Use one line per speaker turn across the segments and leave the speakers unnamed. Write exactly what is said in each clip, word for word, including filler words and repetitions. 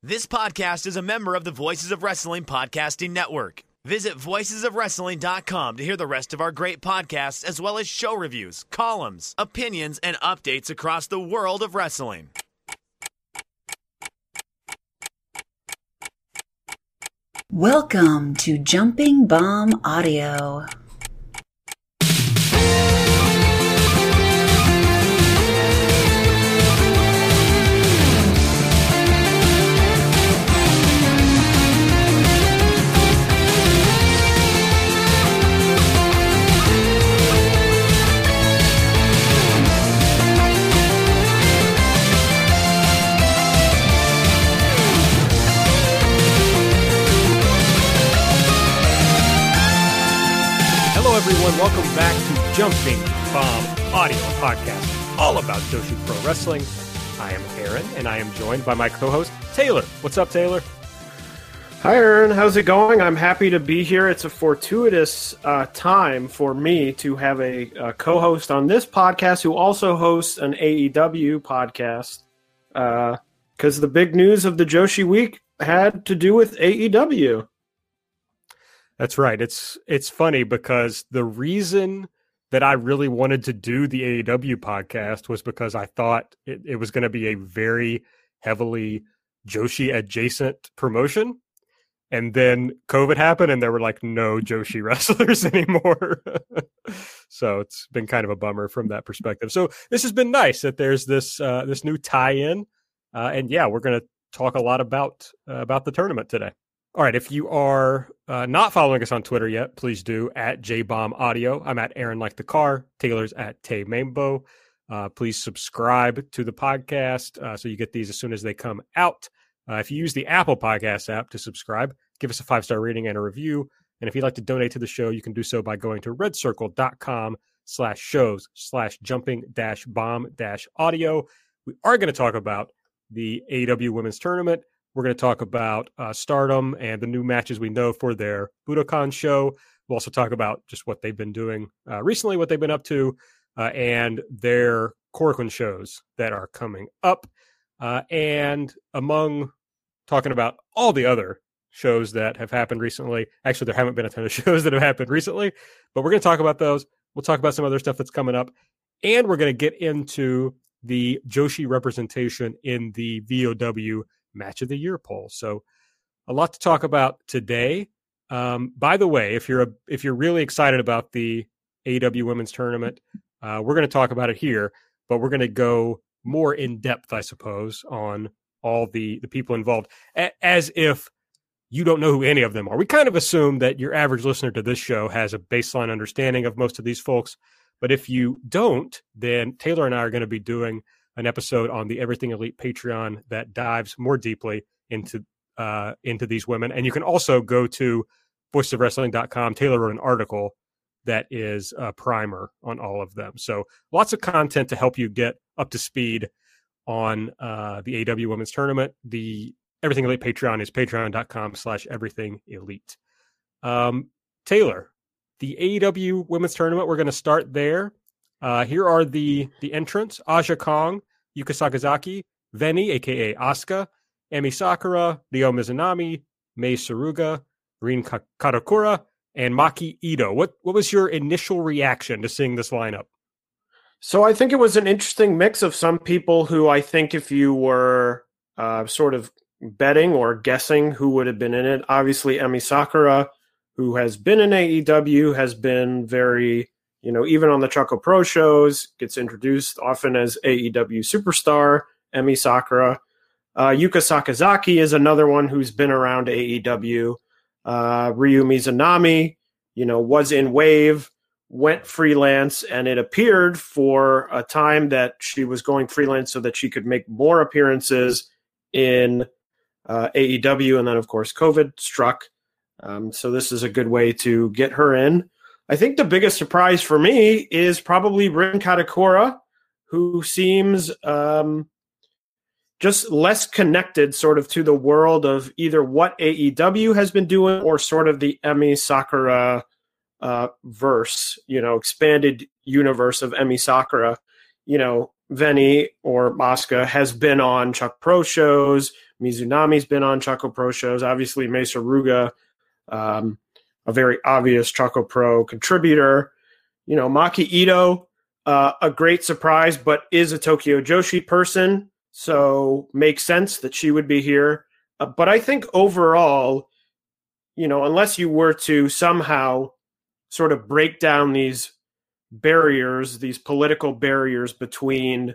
This podcast is a member of the Voices of Wrestling Podcasting Network. Visit voices of wrestling dot com to hear the rest of our great podcasts, as well as show reviews, columns, opinions, and updates across the world of wrestling.
Welcome to Jumping Bomb Audio.
Hello, everyone. Welcome back to Jumping Bomb Audio, podcast all about Joshi Pro Wrestling. I am Aaron, and I am joined by my co-host, Taylor. What's up, Taylor?
Hi, Aaron. How's it going? I'm happy to be here. It's a fortuitous uh, time for me to have a, a co-host on this podcast who also hosts an A E W podcast, because uh, the big news of the Joshi Week had to do with A E W.
That's right. It's it's funny because the reason that I really wanted to do the A E W podcast was because I thought it, it was going to be a very heavily Joshi adjacent promotion. And then COVID happened and there were like no Joshi wrestlers anymore. So it's been kind of a bummer from that perspective. So this has been nice that there's this uh, this new tie-in. Uh, and yeah, we're going to talk a lot about uh, about the tournament today. All right, if you are uh, not following us on Twitter yet, please do, at J Bomb Audio. I'm at Aaron Like the Car. Taylor's at Tay Mambo. Uh, please subscribe to the podcast uh, so you get these as soon as they come out. Uh, if you use the Apple Podcast app to subscribe, give us a five-star rating and a review. And if you'd like to donate to the show, you can do so by going to redcircle.com slash shows slash jumping dash bomb dash audio. We are going to talk about the A E W Women's Tournament. We're going to talk about uh, Stardom and the new matches we know for their Budokan show. We'll also talk about just what they've been doing uh, recently, what they've been up to, uh, and their Korakuen shows that are coming up. Uh, and among talking about all the other shows that have happened recently, actually, there haven't been a ton of shows that have happened recently, but we're going to talk about those. We'll talk about some other stuff that's coming up. And we're going to get into the Joshi representation in the V O W Match of the Year poll. So a lot to talk about today. Um, by the way, if you're a, if you're really excited about the A E W Women's Tournament, uh, we're going to talk about it here, but we're going to go more in depth, I suppose, on all the, the people involved, a- as if you don't know who any of them are. We kind of assume that your average listener to this show has a baseline understanding of most of these folks. But if you don't, then Taylor and I are going to be doing an episode on the Everything Elite Patreon that dives more deeply into uh, into these women. And you can also go to voices of wrestling dot com. Taylor wrote an article that is a primer on all of them. So lots of content to help you get up to speed on uh, the A E W Women's Tournament. The Everything Elite Patreon is patreon.com slash everything elite. Um, Taylor, the A E W Women's Tournament, we're going to start there. Uh, here are the the entrants: Aja Kong, Yuka Sakazaki, Veni, aka Asuka, Emi Sakura, Ryo Mizunami, Mei Suruga, Rin Karakura, and Maki Ito. What what was your initial reaction to seeing this lineup?
So I think it was an interesting mix of some people who I think if you were uh, sort of betting or guessing who would have been in it, obviously Emi Sakura, who has been in A E W, has been very... You know, even on the Choco Pro shows, gets introduced often as A E W superstar, Emi Sakura. Uh, Yuka Sakazaki is another one who's been around A E W. Uh, Ryu Mizunami, you know, was in Wave, went freelance, and it appeared for a time that she was going freelance so that she could make more appearances in uh, A E W. And then, of course, COVID struck. Um, so this is a good way to get her in. I think the biggest surprise for me is probably Rin Katakura, who seems um, just less connected sort of to the world of either what A E W has been doing or sort of the Emi Sakura uh, verse, you know, expanded universe of Emi Sakura. You know, Veni or Asuka has been on Chuck Pro shows. Mizunami's been on Choco Pro shows. Obviously, Mesa Ruga, um, a very obvious Choco Pro contributor. You know, Maki Ito, uh, a great surprise, but is a Tokyo Joshi person, so makes sense that she would be here. Uh, but I think overall, you know, unless you were to somehow sort of break down these barriers, these political barriers between,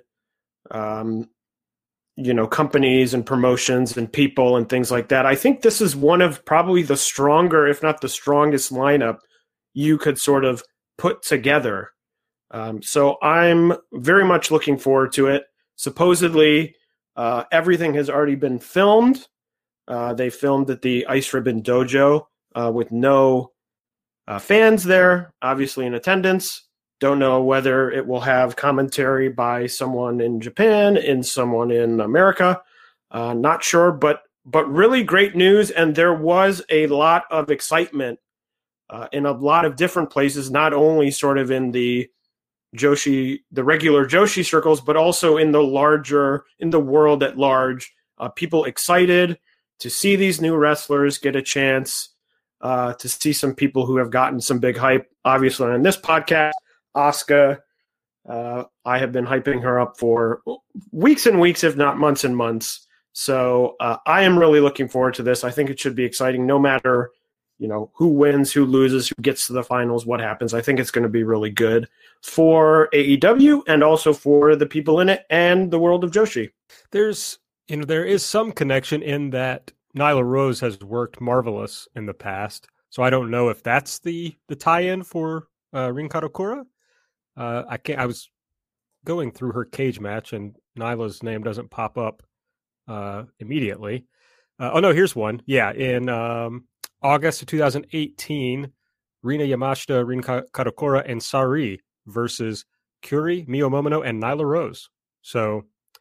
um, you know, companies and promotions and people and things like that, I think this is one of probably the stronger, if not the strongest lineup you could sort of put together. Um, so I'm very much looking forward to it. Supposedly, uh, everything has already been filmed. Uh, they filmed at the Ice Ribbon Dojo uh, with no uh, fans there, obviously in attendance. Don't know whether it will have commentary by someone in Japan, in someone in America. Uh, not sure, but but really great news. And there was a lot of excitement uh, in a lot of different places, not only sort of in the Joshi, the regular Joshi circles, but also in the larger, in the world at large. Uh, people excited to see these new wrestlers get a chance, uh, to see some people who have gotten some big hype. Obviously, on this podcast, Asuka, uh, I have been hyping her up for weeks and weeks, if not months and months. So uh, I am really looking forward to this. I think it should be exciting no matter, you know, who wins, who loses, who gets to the finals, what happens. I think it's going to be really good for A E W and also for the people in it and the world of Joshi.
There's, you know, there is some connection in that Nyla Rose has worked Marvelous in the past. So I don't know if that's the, the tie-in for uh, Rin Kadokura. Uh, I can't. I was going through her cage match, and Nyla's name doesn't pop up uh, immediately. Uh, oh no, here's one. Yeah, in um, August of two thousand eighteen, Rina Yamashita, Rin Kadokura, and Sari versus Kuri, Mio Momono, and Nyla Rose. So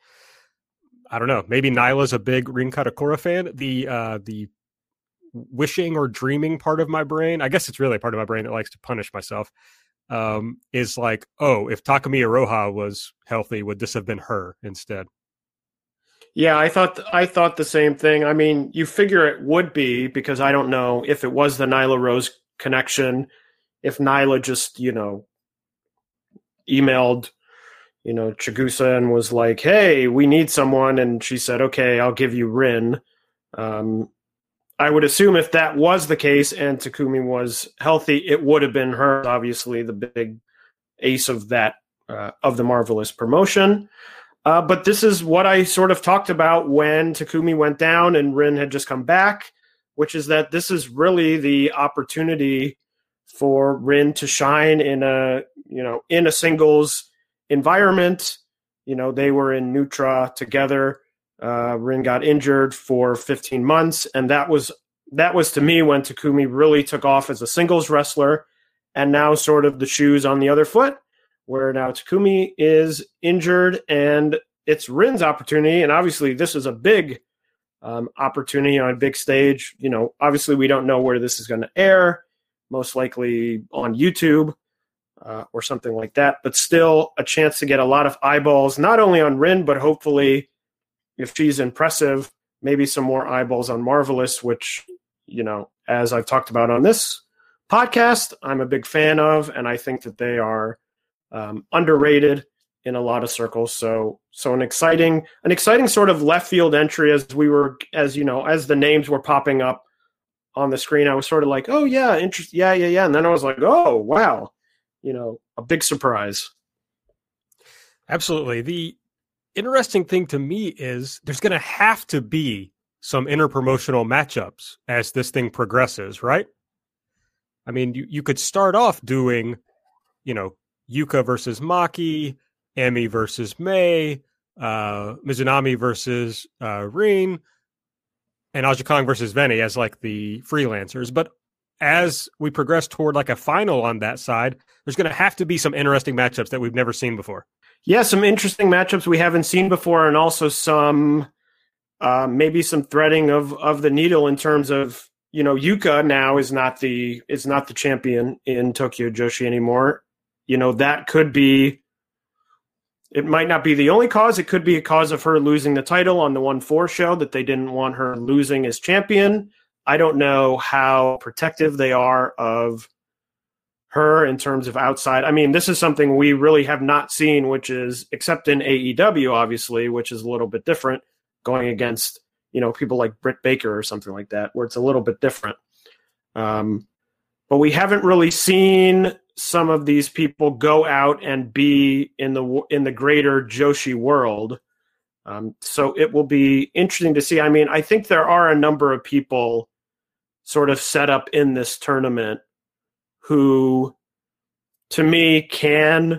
I don't know. Maybe Nyla's a big Rin Kadokura fan. The uh, the wishing or dreaming part of my brain, I guess it's really a part of my brain that likes to punish myself. Um, is like, oh, if Takumi Iroha was healthy, would this have been her instead?
Yeah, I thought I thought the same thing. I mean, you figure it would be, because I don't know if it was the Nyla Rose connection, if Nyla just, you know, emailed, you know, Chigusa and was like, hey, we need someone, and she said, okay, I'll give you Rin. Um, I would assume if that was the case and Takumi was healthy, it would have been her, obviously the big ace of that, uh, of the Marvelous promotion. Uh, but this is what I sort of talked about when Takumi went down and Rin had just come back, which is that this is really the opportunity for Rin to shine in a, you know, in a singles environment. You know, they were in Nutra together. Uh, Rin got injured for fifteen months, and that was that was to me when Takumi really took off as a singles wrestler, and now sort of the shoes on the other foot, where now Takumi is injured, and it's Rin's opportunity, and obviously this is a big um, opportunity on a big stage. You know, obviously we don't know where this is going to air, most likely on YouTube uh, or something like that, but still a chance to get a lot of eyeballs, not only on Rin, but hopefully, if she's impressive, maybe some more eyeballs on Marvelous, which, you know, as I've talked about on this podcast, I'm a big fan of, and I think that they are um, underrated in a lot of circles. So, so an exciting, an exciting sort of left field entry as we were, as you know, as the names were popping up on the screen, I was sort of like, oh yeah, interest, yeah, yeah, yeah, and then I was like, oh wow, you know, a big surprise.
Absolutely. The interesting thing to me is there's going to have to be some interpromotional matchups as this thing progresses, right? I mean, you, you could start off doing, you know, Yuka versus Maki, Emi versus Mei, uh, Mizunami versus uh, Rin, and Aja Kong versus Veni as like the freelancers. But as we progress toward like a final on that side, there's going to have to be some interesting matchups that we've never seen before.
Yeah, some interesting matchups we haven't seen before, and also some uh, maybe some threading of, of the needle in terms of, you know, Yuka now is not the is not the champion in Tokyo Joshi anymore. You know, that could be it might not be the only cause. It could be a cause of her losing the title on the one four show, that they didn't want her losing as champion. I don't know how protective they are of her in terms of outside. I mean, this is something we really have not seen, which is, except in A E W, obviously, which is a little bit different, going against, you know, people like Britt Baker or something like that, where it's a little bit different. Um, but we haven't really seen some of these people go out and be in the in the greater Joshi world. Um, so it will be interesting to see. I mean, I think there are a number of people sort of set up in this tournament who, to me, can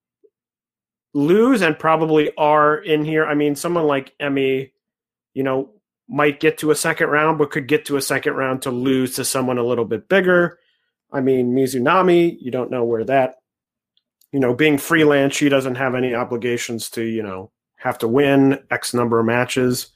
lose and probably are in here. I mean, someone like Emmy, you know, might get to a second round, but could get to a second round to lose to someone a little bit bigger. I mean, Mizunami, you don't know where that, you know, being freelance, she doesn't have any obligations to, you know, have to win X number of matches.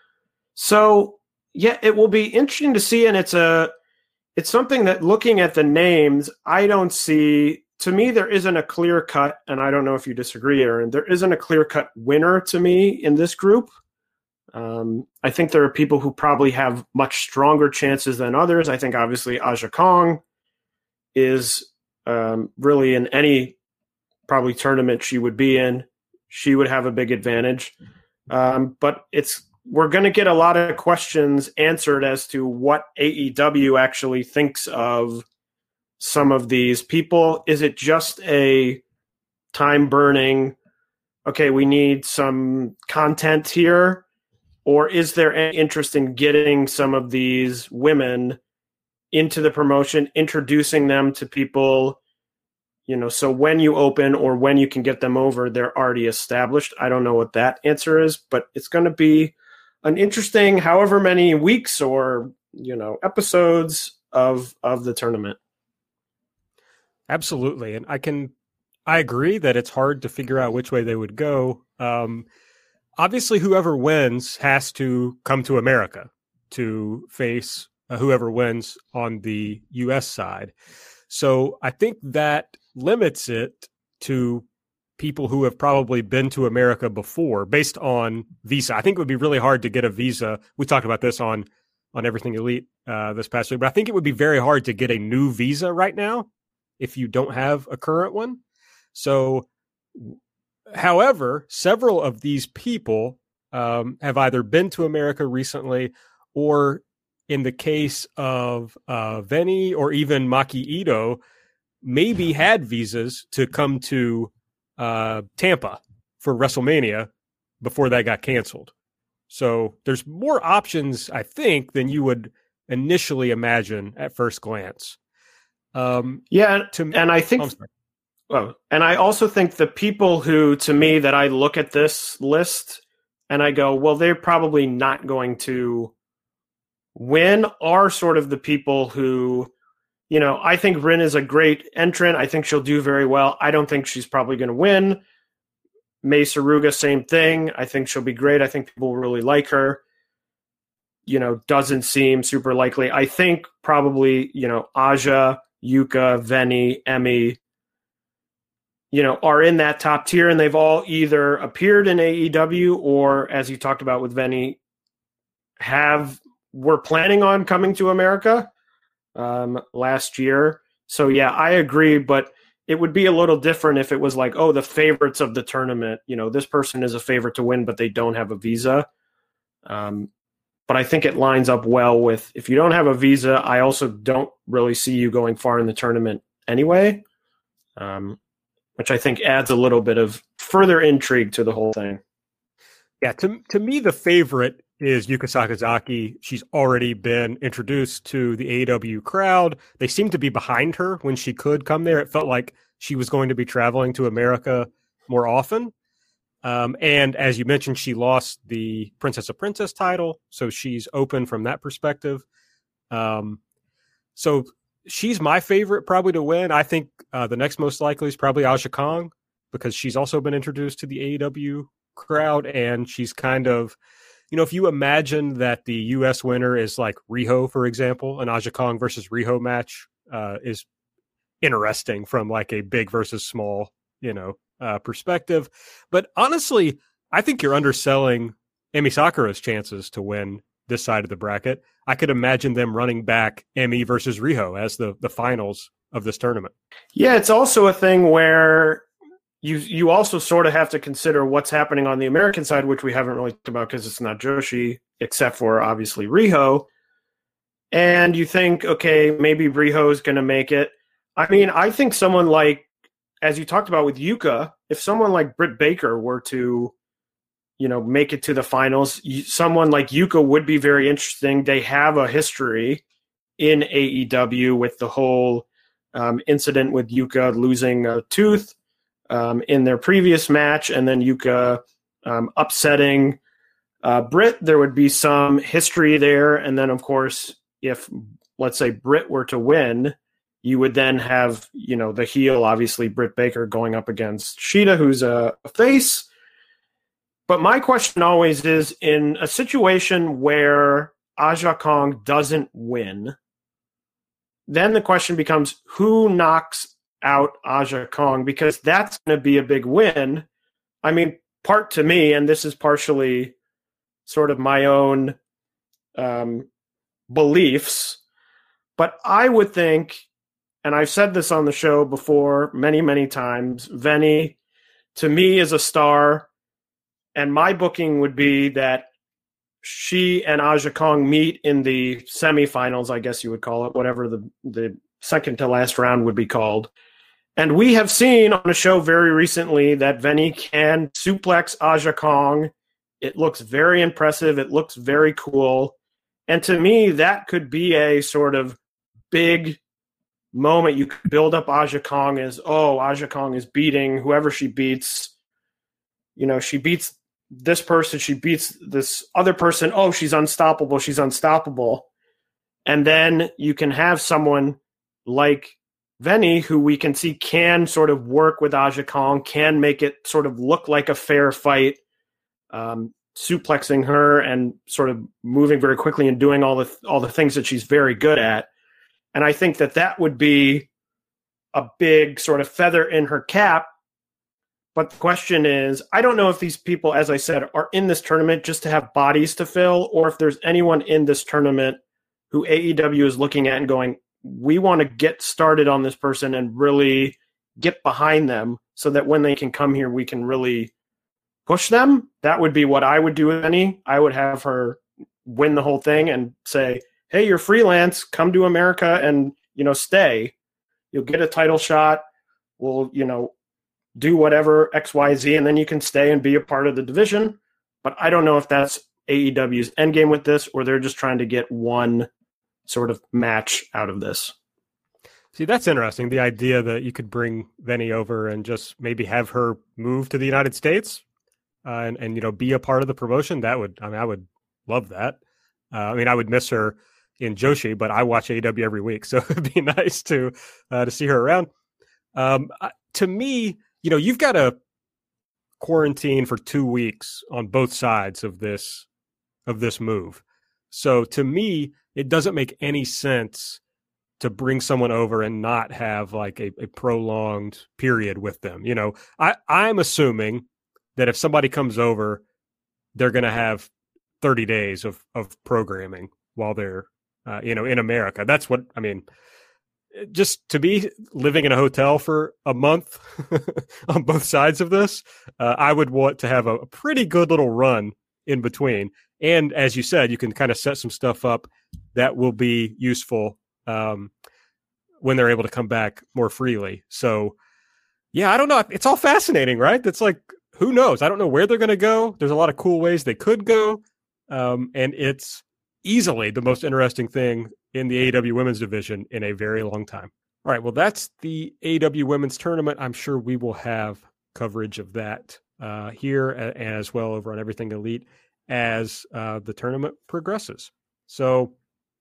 So, yeah, it will be interesting to see. And it's a, it's something that, looking at the names, I don't see, to me, there isn't a clear cut, and I don't know if you disagree, Aaron, there isn't a clear cut winner to me in this group. Um, I think there are people who probably have much stronger chances than others. I think obviously Aja Kong is um, really, in any probably tournament she would be in, she would have a big advantage. Um, but it's, we're going to get a lot of questions answered as to what A E W actually thinks of some of these people. Is it just a time burning, okay, we need some content here? Or is there any interest in getting some of these women into the promotion, introducing them to people, you know, so when you open or when you can get them over, they're already established? I don't know what that answer is, but it's going to be an interesting however many weeks or, you know, episodes of of the tournament.
Absolutely. And I can, I agree that it's hard to figure out which way they would go. Um, obviously, whoever wins has to come to America to face uh, whoever wins on the U S side. So I think that limits it to people who have probably been to America before based on visa. I think it would be really hard to get a visa. We talked about this on, on Everything Elite uh, this past week, but I think it would be very hard to get a new visa right now if you don't have a current one. So, however, several of these people um, have either been to America recently, or in the case of uh, Veni or even Maki Ito, maybe had visas to come to uh, Tampa for WrestleMania before that got canceled. So there's more options, I think, than you would initially imagine at first glance. Um,
yeah,
to,
and I think, well, and I also think the people who, to me, that I look at this list and I go, well, they're probably not going to win, are sort of the people who, you know, I think Rin is a great entrant. I think she'll do very well. I don't think she's probably going to win. Mei Suruga, same thing. I think she'll be great. I think people will really like her. You know, doesn't seem super likely. I think probably, you know, Aja, Yuka, Veni, Emmy, you know, are in that top tier, and they've all either appeared in A E W or, as you talked about with Veni, have were planning on coming to America um, last year. So, yeah, I agree, but it would be a little different if it was like, oh, the favorites of the tournament, you know, this person is a favorite to win, but they don't have a visa. Um, but I think it lines up well with, if you don't have a visa, I also don't really see you going far in the tournament anyway, um, which I think adds a little bit of further intrigue to the whole thing.
Yeah, to to me, the favorite is Yuka Sakazaki. She's already been introduced to the A E W crowd. They seem to be behind her when she could come there. It felt like she was going to be traveling to America more often. Um, and as you mentioned, she lost the Princess of Princess title, so she's open from that perspective. Um, so she's my favorite probably to win. I think uh, the next most likely is probably Aja Kong, because she's also been introduced to the A E W crowd, and she's kind of, you know, if you imagine that the U S winner is like Riho, for example, an Aja Kong versus Riho match uh, is interesting from like a big versus small, you know, uh, perspective. But honestly, I think you're underselling Emi Sakura's chances to win this side of the bracket. I could imagine them running back Emi versus Riho as the, the finals of this tournament.
Yeah, it's also a thing where you you also sort of have to consider what's happening on the American side, which we haven't really talked about because it's not Joshi, except for obviously Riho. And you think, okay, maybe Riho is going to make it. I mean, I think someone like, as you talked about with Yuka, if someone like Britt Baker were to, you know, make it to the finals, someone like Yuka would be very interesting. They have a history in A E W with the whole um, incident with Yuka losing a tooth um, in their previous match, and then Yuka um, upsetting uh, Britt. There would be some history there. And then, of course, if, let's say, Britt were to win, you would then have, you know, the heel, obviously, Britt Baker going up against Shida, who's a, a face. But my question always is, in a situation where Aja Kong doesn't win, then the question becomes, who knocks out Aja Kong? Because that's going to be a big win. I mean, part to me, and this is partially sort of my own um, beliefs, but I would think, and I've said this on the show before many, many times, Veny, to me, is a star. And my booking would be that she and Aja Kong meet in the semifinals, I guess you would call it, whatever the, the second to last round would be called. And we have seen on a show very recently that Veny can suplex Aja Kong. It looks very impressive. It looks very cool. And to me, that could be a sort of big moment. You could build up Aja Kong as, oh, Aja Kong is beating whoever she beats. You know, she beats this person, she beats this other person. Oh, she's unstoppable. She's unstoppable. And then you can have someone like Veny, who we can see can sort of work with Aja Kong, can make it sort of look like a fair fight, um, suplexing her and sort of moving very quickly and doing all the all the things that she's very good at. And I think that that would be a big sort of feather in her cap. But the question is, I don't know if these people, as I said, are in this tournament just to have bodies to fill, or if there's anyone in this tournament who A E W is looking at and going, we want to get started on this person and really get behind them so that when they can come here, we can really push them. That would be what I would do with Veny. I would have her win the whole thing and say, hey, you're freelance, come to America and, you know, stay. You'll get a title shot. We'll, you know, do whatever X, Y, Z, and then you can stay and be a part of the division. But I don't know if that's A E W's endgame with this, or they're just trying to get one sort of match out of this.
See, that's interesting. The idea that you could bring Veny over and just maybe have her move to the United States uh, and, and, you know, be a part of the promotion. That would, I mean, I would love that. Uh, I mean, I would miss her in Joshi, but I watch A E W every week. So it'd be nice to, uh, to see her around. Um, to me, you know, you've got to quarantine for two weeks on both sides of this of this move. So to me, it doesn't make any sense to bring someone over and not have like a, a prolonged period with them. You know, I, I'm assuming that if somebody comes over, they're going to have thirty days of, of programming while they're, uh, you know, in America. That's what, I mean, just to be living in a hotel for a month on both sides of this, uh, I would want to have a, a pretty good little run in between. And as you said, you can kind of set some stuff up that will be useful um, when they're able to come back more freely. So, yeah, I don't know. It's all fascinating, right? It's like, who knows? I don't know where they're going to go. There's a lot of cool ways they could go. Um, and it's easily the most interesting thing in the A E W women's division in a very long time. All right, well, that's the A E W women's tournament. I'm sure we will have coverage of that uh, here and as well over on Everything Elite as uh, the tournament progresses. So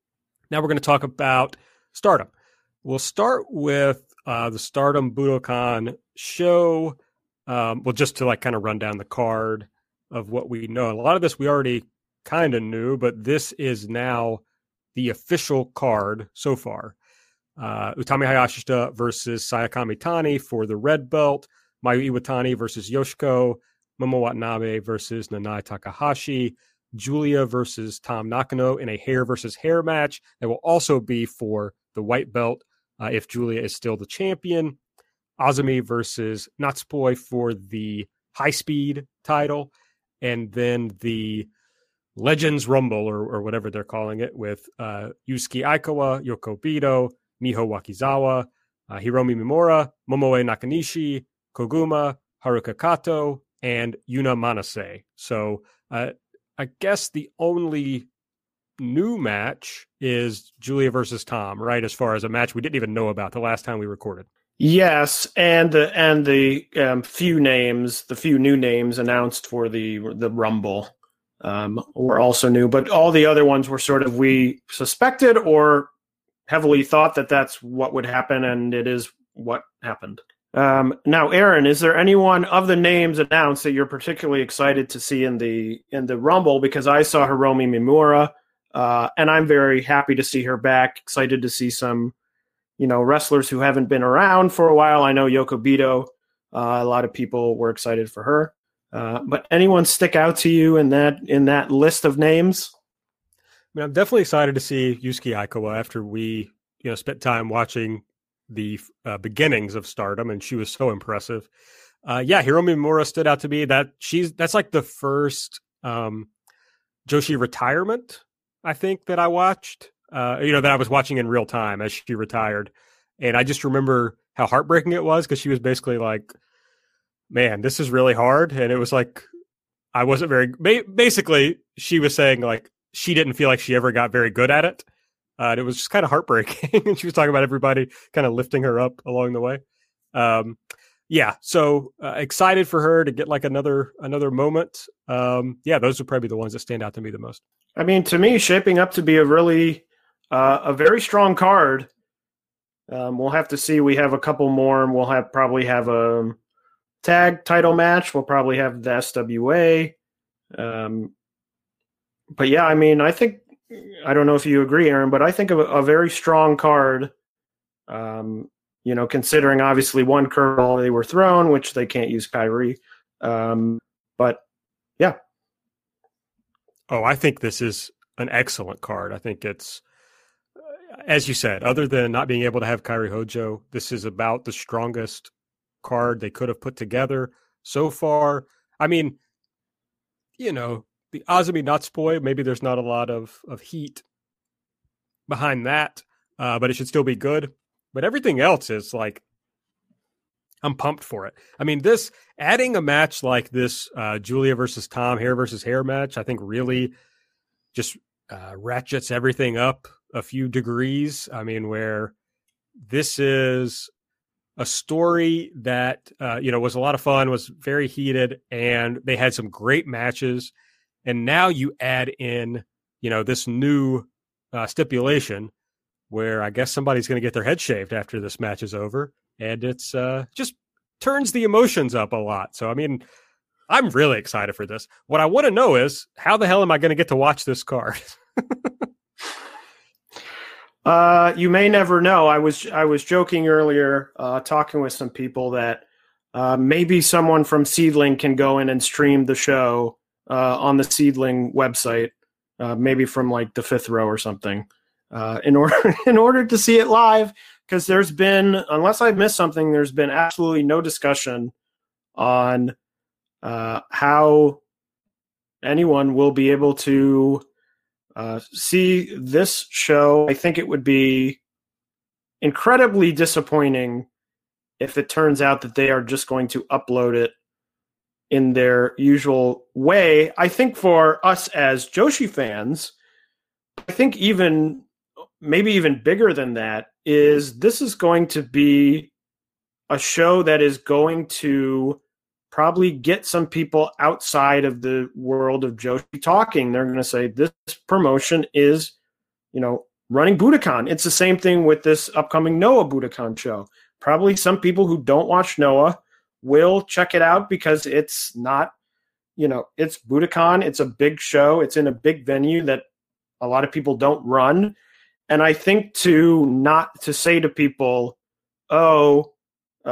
now we're going to talk about Stardom. We'll start with uh, the Stardom Budokan show. Um, well, just to like kind of run down the card of what we know. A lot of this we already kind of knew, but this is now the official card so far. Uh, Utami Hayashishita versus Sayaka Mitani for the red belt. Mayu Iwatani versus Yoshiko, Momo Watanabe versus Nanai Takahashi, Julia versus Tam Nakano in a hair versus hair match that will also be for the white belt uh, if Julia is still the champion. Azumi versus Natsupoi for the high speed title, and then the Legends Rumble or, or whatever they're calling it with uh, Yusuke Aikawa, Yoko Bito, Miho Wakizawa, uh, Hiromi Mimura, Momoe Nakanishi, Koguma, Haruka Kato, and Yuna Manase. So uh, I guess the only new match is Julia versus Tom, right? As far as a match we didn't even know about the last time we recorded.
Yes, and the and the um, few names, the few new names announced for the the Rumble um, were also new, but all the other ones were sort of we suspected or heavily thought that that's what would happen, and it is what happened. Um, now, Aaron, is there anyone of the names announced that you're particularly excited to see in the in the Rumble? Because I saw Hiromi Mimura, uh, and I'm very happy to see her back. Excited to see some, you know, wrestlers who haven't been around for a while. I know Yoko Bito. Uh, a lot of people were excited for her. Uh, but anyone stick out to you in that in that list of names?
I mean, I'm definitely excited to see Yusuke Aikawa after we, you know, spent time watching the uh, beginnings of Stardom, and she was so impressive. Uh, yeah, Hiromi Mimura stood out to me. That she's that's like the first um, Joshi retirement, I think, that I watched. Uh, you know, that I was watching in real time as she retired, and I just remember how heartbreaking it was because she was basically like, "Man, this is really hard," and it was like I wasn't very. Basically, she was saying like she didn't feel like she ever got very good at it. Uh, and it was just kind of heartbreaking. And she was talking about everybody kind of lifting her up along the way. Um, yeah, so uh, excited for her to get like another another moment. Um, yeah, those would probably be the ones that stand out to me the most.
I mean, to me, shaping up to be a really uh, a very strong card. Um, we'll have to see. We have a couple more, and we'll have probably have a tag title match. We'll probably have the S W A. Um, but yeah, I mean, I think. I don't know if you agree, Aaron, but I think of a, a very strong card, um, you know, considering obviously one curveball they were thrown, which they can't use Kyrie. Um, but yeah.
Oh, I think this is an excellent card. I think it's, as you said, other than not being able to have Kairi Hojo, this is about the strongest card they could have put together so far. I mean, you know, the Azumi Natsupoi, maybe there's not a lot of, of heat behind that, uh, but it should still be good. But everything else is like, I'm pumped for it. I mean, this adding a match like this, uh, Julia versus Tom, hair versus hair match, I think really just uh, ratchets everything up a few degrees. I mean, where this is a story that, uh, you know, was a lot of fun, was very heated, and they had some great matches. And now you add in, you know, this new uh, stipulation where I guess somebody's going to get their head shaved after this match is over. And it's uh, just turns the emotions up a lot. So, I mean, I'm really excited for this. What I want to know is, how the hell am I going to get to watch this card?
uh, you may never know. I was I was joking earlier, uh, talking with some people that uh, maybe someone from Seedling can go in and stream the show uh, on the Seedling website, uh, maybe from like the fifth row or something, uh, in order in order to see it live. Because there's been, unless I missed something, there's been absolutely no discussion on uh, how anyone will be able to uh, see this show. I think it would be incredibly disappointing if it turns out that they are just going to upload it in their usual way. I think for us as Joshi fans, I think even maybe even bigger than that is this is going to be a show that is going to probably get some people outside of the world of Joshi talking. They're going to say this promotion is, you know, running Budokan. It's the same thing with this upcoming Noah Budokan show. Probably some people who don't watch Noah will check it out because it's not, you know, it's Budokan. It's a big show. It's in a big venue that a lot of people don't run. And I think to not to say to people, oh, uh,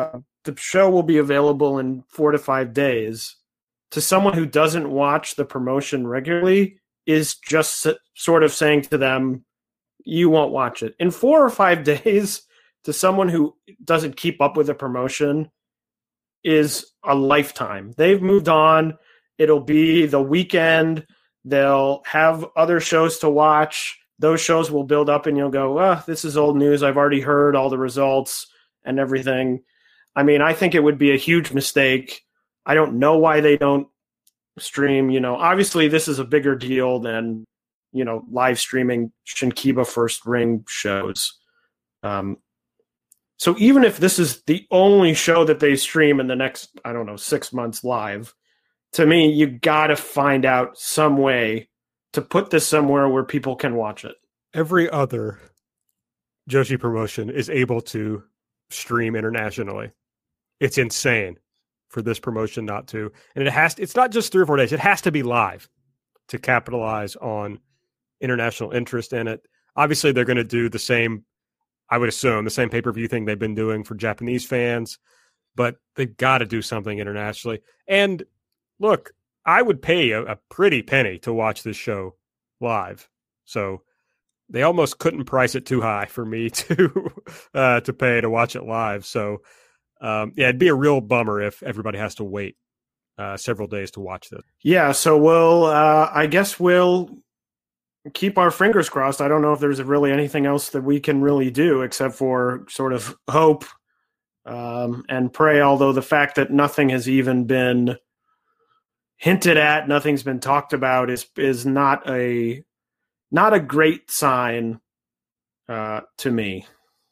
the show will be available in four to five days, to someone who doesn't watch the promotion regularly is just sort of saying to them, you won't watch it. In four or five days, to someone who doesn't keep up with the promotion, is a lifetime. They've moved on. It'll be the weekend. They'll have other shows to watch. Those shows will build up and you'll go, oh, this is old news. I've already heard all the results and everything. I mean, I think it would be a huge mistake. I don't know why they don't stream. You know, obviously this is a bigger deal than, you know, live streaming Shinkiba First Ring shows. Um, so even if this is the only show that they stream in the next, I don't know, six months live, to me, you got to find out some way to put this somewhere where people can watch it.
Every other Joshi promotion is able to stream internationally. It's insane for this promotion not to. And it has to, it's not just three or four days. It has to be live to capitalize on international interest in it. Obviously, they're going to do the same, I would assume, the same pay-per-view thing they've been doing for Japanese fans, but they've got to do something internationally. And look, I would pay a, a pretty penny to watch this show live. So they almost couldn't price it too high for me to uh, to pay to watch it live. So um, yeah, it'd be a real bummer if everybody has to wait uh, several days to watch this.
Yeah, so we'll, uh, I guess we'll keep our fingers crossed. I don't know if there's really anything else that we can really do except for sort of hope um, and pray, although the fact that nothing has even been hinted at, nothing's been talked about is is not a not a great sign uh, to me.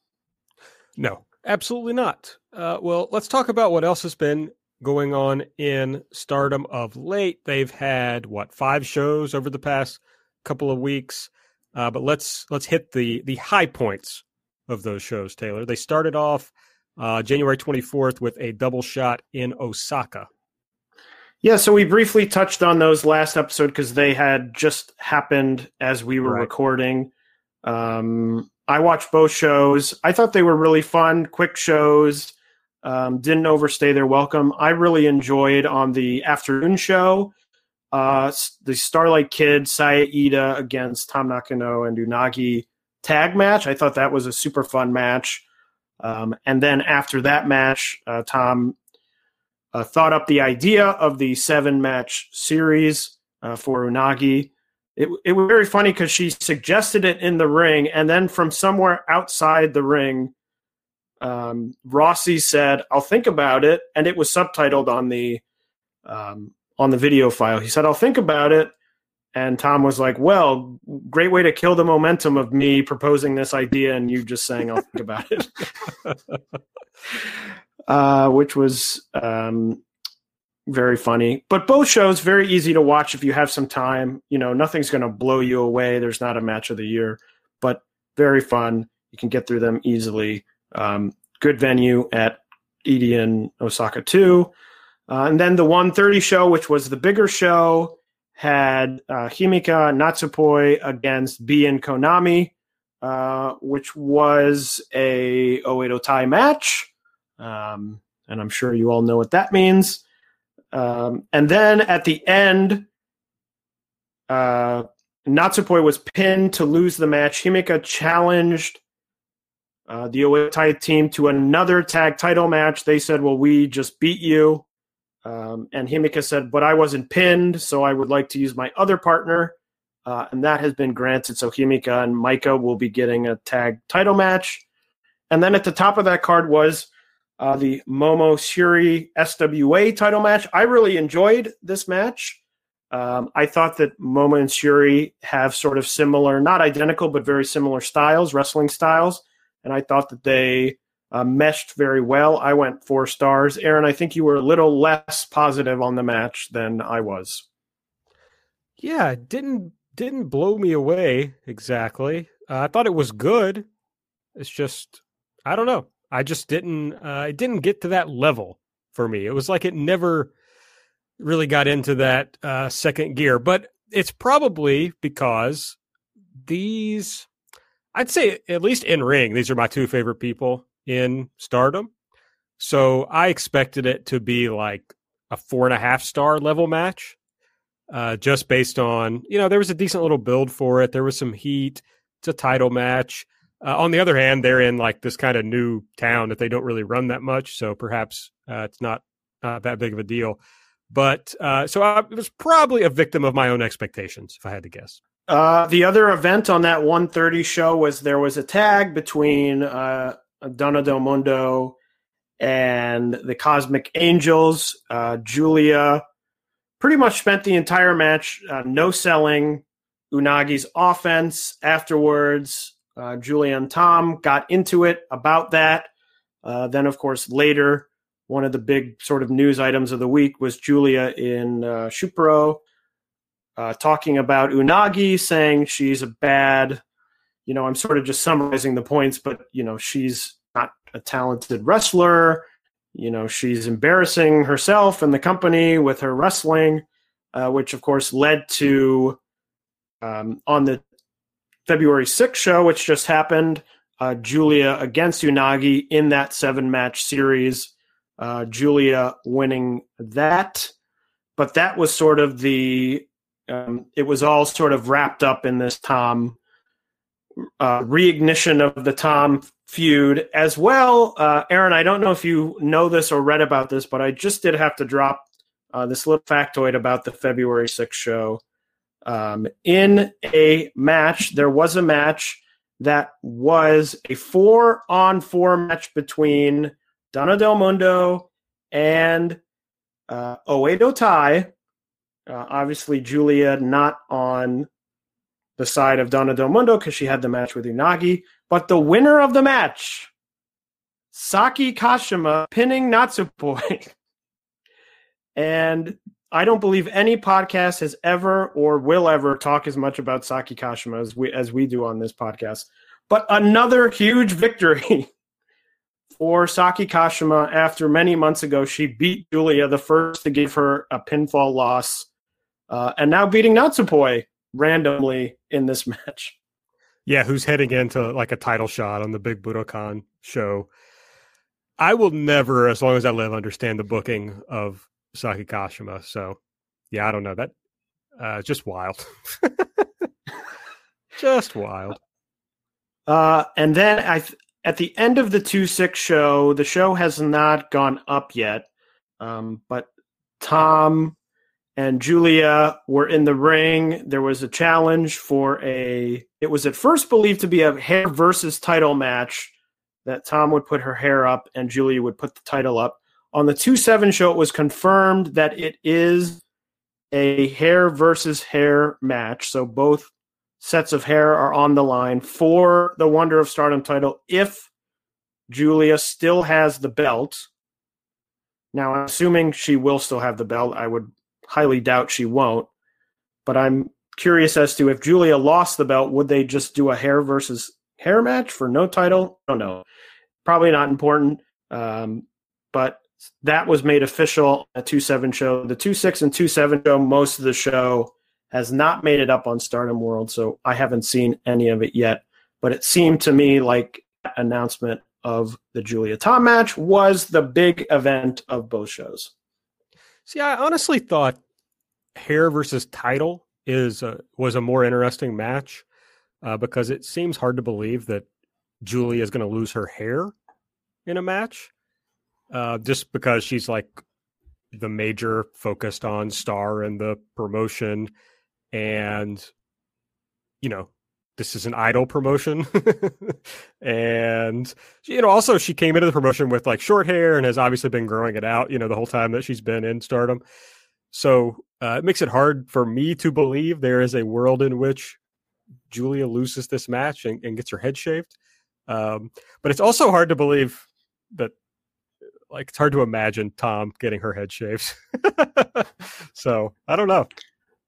No, absolutely not. Uh, well, let's talk about what else has been going on in Stardom of late. They've had what five shows over the past couple of weeks, uh, but let's let's hit the the high points of those shows. Taylor, they started off uh, January twenty-fourth with a double shot in Osaka.
Yeah, so we briefly touched on those last episode because they had just happened as we were right. recording. Um, I watched both shows. I thought they were really fun, quick shows, um, didn't overstay their welcome. I really enjoyed on the afternoon show, uh, the Starlight Kid, Saya Iida against Tam Nakano and Unagi tag match. I thought that was a super fun match. Um, and then after that match, uh, Tom... Uh, thought up the idea of the seven-match series uh, for Unagi. It, it was very funny because she suggested it in the ring, and then from somewhere outside the ring, um, Rossi said, "I'll think about it," and it was subtitled on the um, on the video file. He said, "I'll think about it," and Tom was like, "Well, great way to kill the momentum of me proposing this idea and you just saying I'll think about it." Uh, which was um, very funny. But both shows, very easy to watch if you have some time. You know, nothing's going to blow you away. There's not a match of the year, but very fun. You can get through them easily. Um, good venue at Edion Osaka two. Uh, and then the one thirty show, which was the bigger show, had uh, Himika Natsupoi against B and Konami, uh, which was a Oedo Tai match. Um, and I'm sure you all know what that means. Um, and then at the end, uh, Natsupoi was pinned to lose the match. Himika challenged uh, the Oedo Tai team to another tag title match. They said, well, we just beat you. Um, and Himika said, but I wasn't pinned, so I would like to use my other partner. Uh, and that has been granted. So Himika and Maika will be getting a tag title match. And then at the top of that card was Uh, the Momo Syuri S W A title match. I really enjoyed this match. Um, I thought that Momo and Syuri have sort of similar, not identical, but very similar styles, wrestling styles. And I thought that they uh, meshed very well. I went four stars. Aaron, I think you were a little less positive on the match than I was.
Yeah, it didn't, didn't blow me away exactly. Uh, I thought it was good. It's just, I don't know. I just didn't, uh, it didn't get to that level for me. It was like it never really got into that uh, second gear, but it's probably because these, I'd say at least in ring, these are my two favorite people in Stardom. So I expected it to be like a four and a half star level match, uh, just based on, you know, there was a decent little build for it. There was some heat. It's a title match. Uh, on the other hand, they're in like this kind of new town that they don't really run that much. So perhaps uh, it's not, not that big of a deal. But uh, so I was probably a victim of my own expectations, if I had to guess.
Uh, the other event on that one thirty show was there was a tag between uh, Donna Del Mondo and the Cosmic Angels. Uh, Julia pretty much spent the entire match uh, no selling Unagi's offense. Afterwards, uh, Julia and Tom got into it about that. Uh, then, of course, later, one of the big sort of news items of the week was Julia in uh, Shupro uh, talking about Unagi, saying she's a bad, you know, I'm sort of just summarizing the points, but, you know, she's not a talented wrestler. You know, she's embarrassing herself and the company with her wrestling, uh, which, of course, led to um, on the February sixth show, which just happened, uh, Julia against Unagi in that seven-match series. Uh, Julia winning that. But that was sort of the um, – it was all sort of wrapped up in this Tom uh, reignition of the Tom feud as well. Uh, Aaron, I don't know if you know this or read about this, but I just did have to drop uh, this little factoid about the February sixth show. Um, in a match, there was a match that was a four-on-four match between Donna Del Mondo and uh, Oedo Tai. Uh, obviously, Julia not on the side of Donna Del Mondo because she had the match with Unagi. But the winner of the match, Saki Kashima, pinning Natsupoi. And I don't believe any podcast has ever or will ever talk as much about Saki Kashima as we as we do on this podcast. But another huge victory for Saki Kashima after many months ago. She beat Julia, the first to give her a pinfall loss, uh, and now beating Natsupoi randomly in this match.
Yeah, who's heading into like a title shot on the Big Budokan show. I will never, as long as I live, understand the booking of Saki Kashima. So, yeah, I don't know. That uh, just wild. Just wild.
Uh, and then I th- at the end of the two six show, the show has not gone up yet, um, but Tom and Julia were in the ring. There was a challenge for a, it was at first believed to be a hair versus title match that Tom would put her hair up and Julia would put the title up. On the two seven show, it was confirmed that it is a hair versus hair match. So both sets of hair are on the line for the Wonder of Stardom title if Julia still has the belt. Now, I'm assuming she will still have the belt. I would highly doubt she won't. But I'm curious as to if Julia lost the belt, would they just do a hair versus hair match for no title? I don't know. Probably not important. Um, but that was made official at two seven show. The two six and two seven show, most of the show has not made it up on Stardom World, so I haven't seen any of it yet. But it seemed to me like that announcement of the Julia Tom match was the big event of both shows.
See, I honestly thought hair versus title is a, was a more interesting match uh, because it seems hard to believe that Julia is going to lose her hair in a match uh, just because she's like the major focused on star and the promotion. And, you know, this is an idol promotion. And, you know, also she came into the promotion with like short hair and has obviously been growing it out, you know, the whole time that she's been in Stardom. So uh, it makes it hard for me to believe there is a world in which Julia loses this match and, and gets her head shaved. Um, but it's also hard to believe that, like, it's hard to imagine Tom getting her head shaved. So I don't know.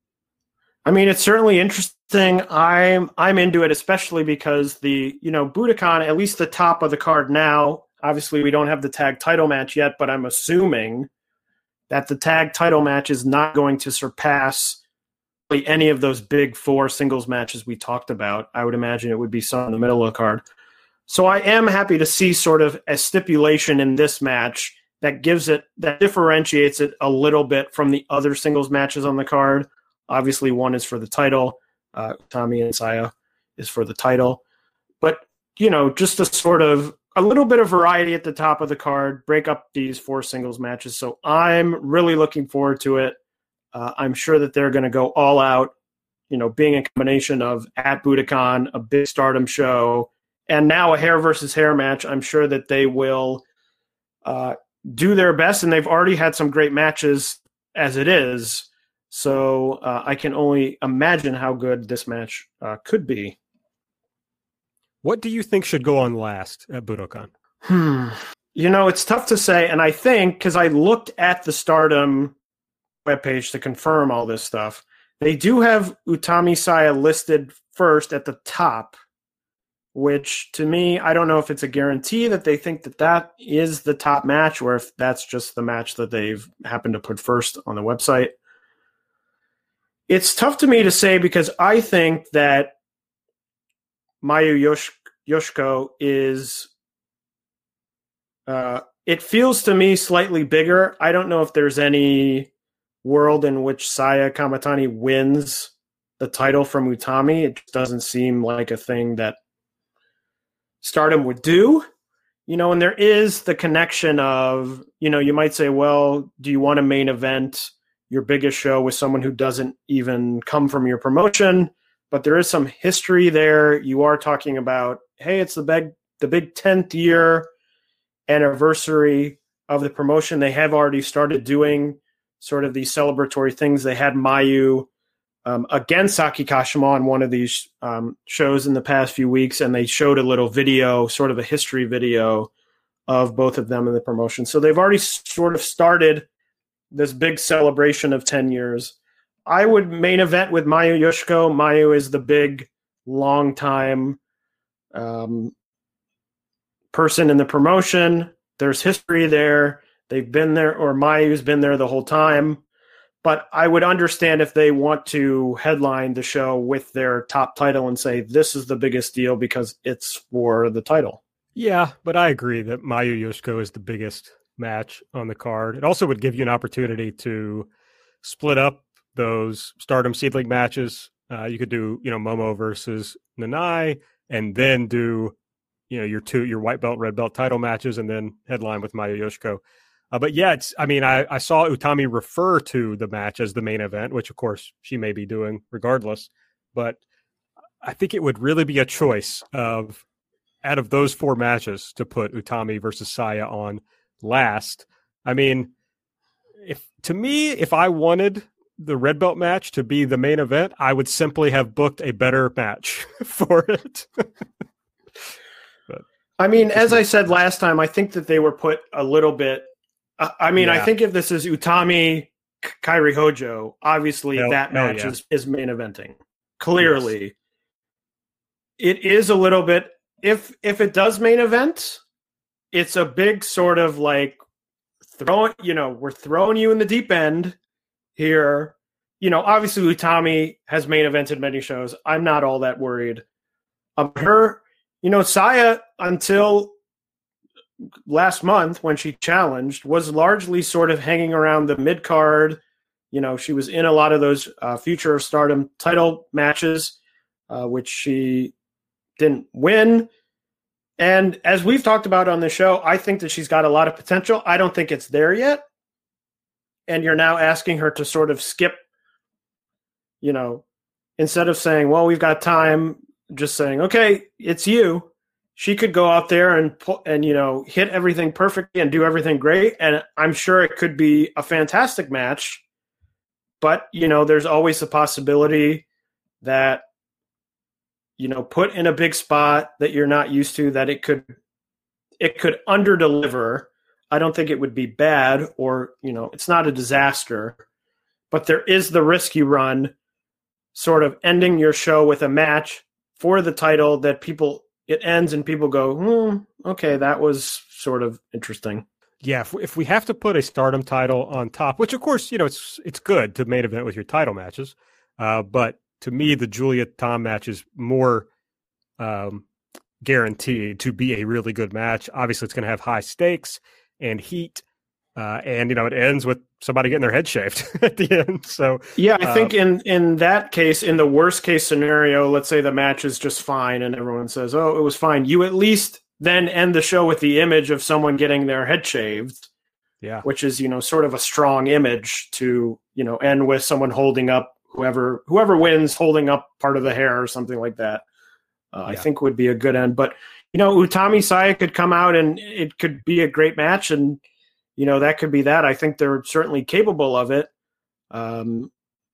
I mean, it's certainly interesting. I'm I'm into it, especially because the, you know, Budokan, at least the top of the card now, obviously we don't have the tag title match yet, but I'm assuming that the tag title match is not going to surpass any of those big four singles matches we talked about. I would imagine it would be some in the middle of the card. So I am happy to see sort of a stipulation in this match that gives it, that differentiates it a little bit from the other singles matches on the card. Obviously, one is for the title. Uh, Tommy and Saya is for the title. But, you know, just a sort of a little bit of variety at the top of the card, break up these four singles matches. So I'm really looking forward to it. Uh, I'm sure that they're going to go all out, you know, being a combination of at Budokan, a big Stardom show, and now a hair versus hair match. I'm sure that they will uh, do their best, and they've already had some great matches as it is. So uh, I can only imagine how good this match uh, could be.
What do you think should go on last at Budokan?
Hmm. You know, it's tough to say, and I think because I looked at the Stardom webpage to confirm all this stuff, they do have Utami Saya listed first at the top, which to me, I don't know if it's a guarantee that they think that that is the top match or if that's just the match that they've happened to put first on the website. It's tough to me to say because I think that Mayu Yosh- Yoshiko is, uh, it feels to me slightly bigger. I don't know if there's any world in which Saya Kamatani wins the title from Utami. It just doesn't seem like a thing that Stardom would do. You know, and there is the connection of, you know, you might say, well, do you want a main event your biggest show with someone who doesn't even come from your promotion? But there is some history there. You are talking about, hey, it's the big the big tenth year anniversary of the promotion. They have already started doing sort of these celebratory things. They had Mayu um, against Saki Kashima on one of these um, shows in the past few weeks, and they showed a little video, sort of a history video of both of them in the promotion. So they've already sort of started this big celebration of ten years. I would main event with Mayu Yoshiko. Mayu is the big, long-time um, person in the promotion. There's history there. They've been there, or Mayu's been there the whole time. But I would understand if they want to headline the show with their top title and say, this is the biggest deal because it's for the title.
Yeah, but I agree that Mayu Yoshiko is the biggest match on the card. It also would give you an opportunity to split up those Stardom Seed League matches. Uh, you could do, you know, Momo versus Nanai, and then do, you know, your two, your white belt, red belt title matches, and then headline with Mayu Yoshiko. Uh, but yeah, it's, I mean, I, I saw Utami refer to the match as the main event, which of course she may be doing regardless. But I think it would really be a choice of, out of those four matches, to put Utami versus Saya on last. I mean, if to me, if I wanted the red belt match to be the main event, I would simply have booked a better match for it. But,
I mean, as I said last time, I think that they were put a little bit. Uh, I mean,
yeah.
I think if this is Utami Kairi Hojo, obviously
Hell,
that
hell
match
yeah.
is, is main eventing. Clearly,
Yes.
It is a little bit. If if it does main event, it's a big sort of like throwing. You know, we're throwing you in the deep end here. You know, obviously Utami has main evented many shows. I'm not all that worried about her. You know, Saya, until last month when she challenged, was largely sort of hanging around the mid card. You know, she was in a lot of those uh, Future of Stardom title matches, uh, which she didn't win. And as we've talked about on the show, I think that she's got a lot of potential. I don't think it's there yet. And you're now asking her to sort of skip, you know, instead of saying, well, we've got time, just saying, okay, it's you. She could go out there and, pu- and, you know, hit everything perfectly and do everything great. And I'm sure it could be a fantastic match. But, you know, there's always the possibility that, you know, put in a big spot that you're not used to, that it could, it could underdeliver. I don't think it would be bad, or, you know, it's not a disaster, but there is the risk you run sort of ending your show with a match for the title that people, it ends and people go, hmm, okay, that was sort of interesting.
Yeah, if, if we have to put a Stardom title on top, which of course, you know, it's it's good to main event with your title matches, uh, but to me, the Julia Tom match is more um, guaranteed to be a really good match. Obviously, it's going to have high stakes and heat, uh, and you know it ends with somebody getting their head shaved at the end. So
yeah, I
uh,
think in in that case, in the worst case scenario, let's say the match is just fine, and everyone says, "Oh, it was fine." You at least then end the show with the image of someone getting their head shaved.
Yeah,
which is, you know, sort of a strong image to, you know, end with someone holding up whoever whoever wins, holding up part of the hair or something like that. Uh, yeah. I think would be a good end. But, you know, Utami Saya could come out and it could be a great match. And, you know, that could be that. I think they're certainly capable of it. Um,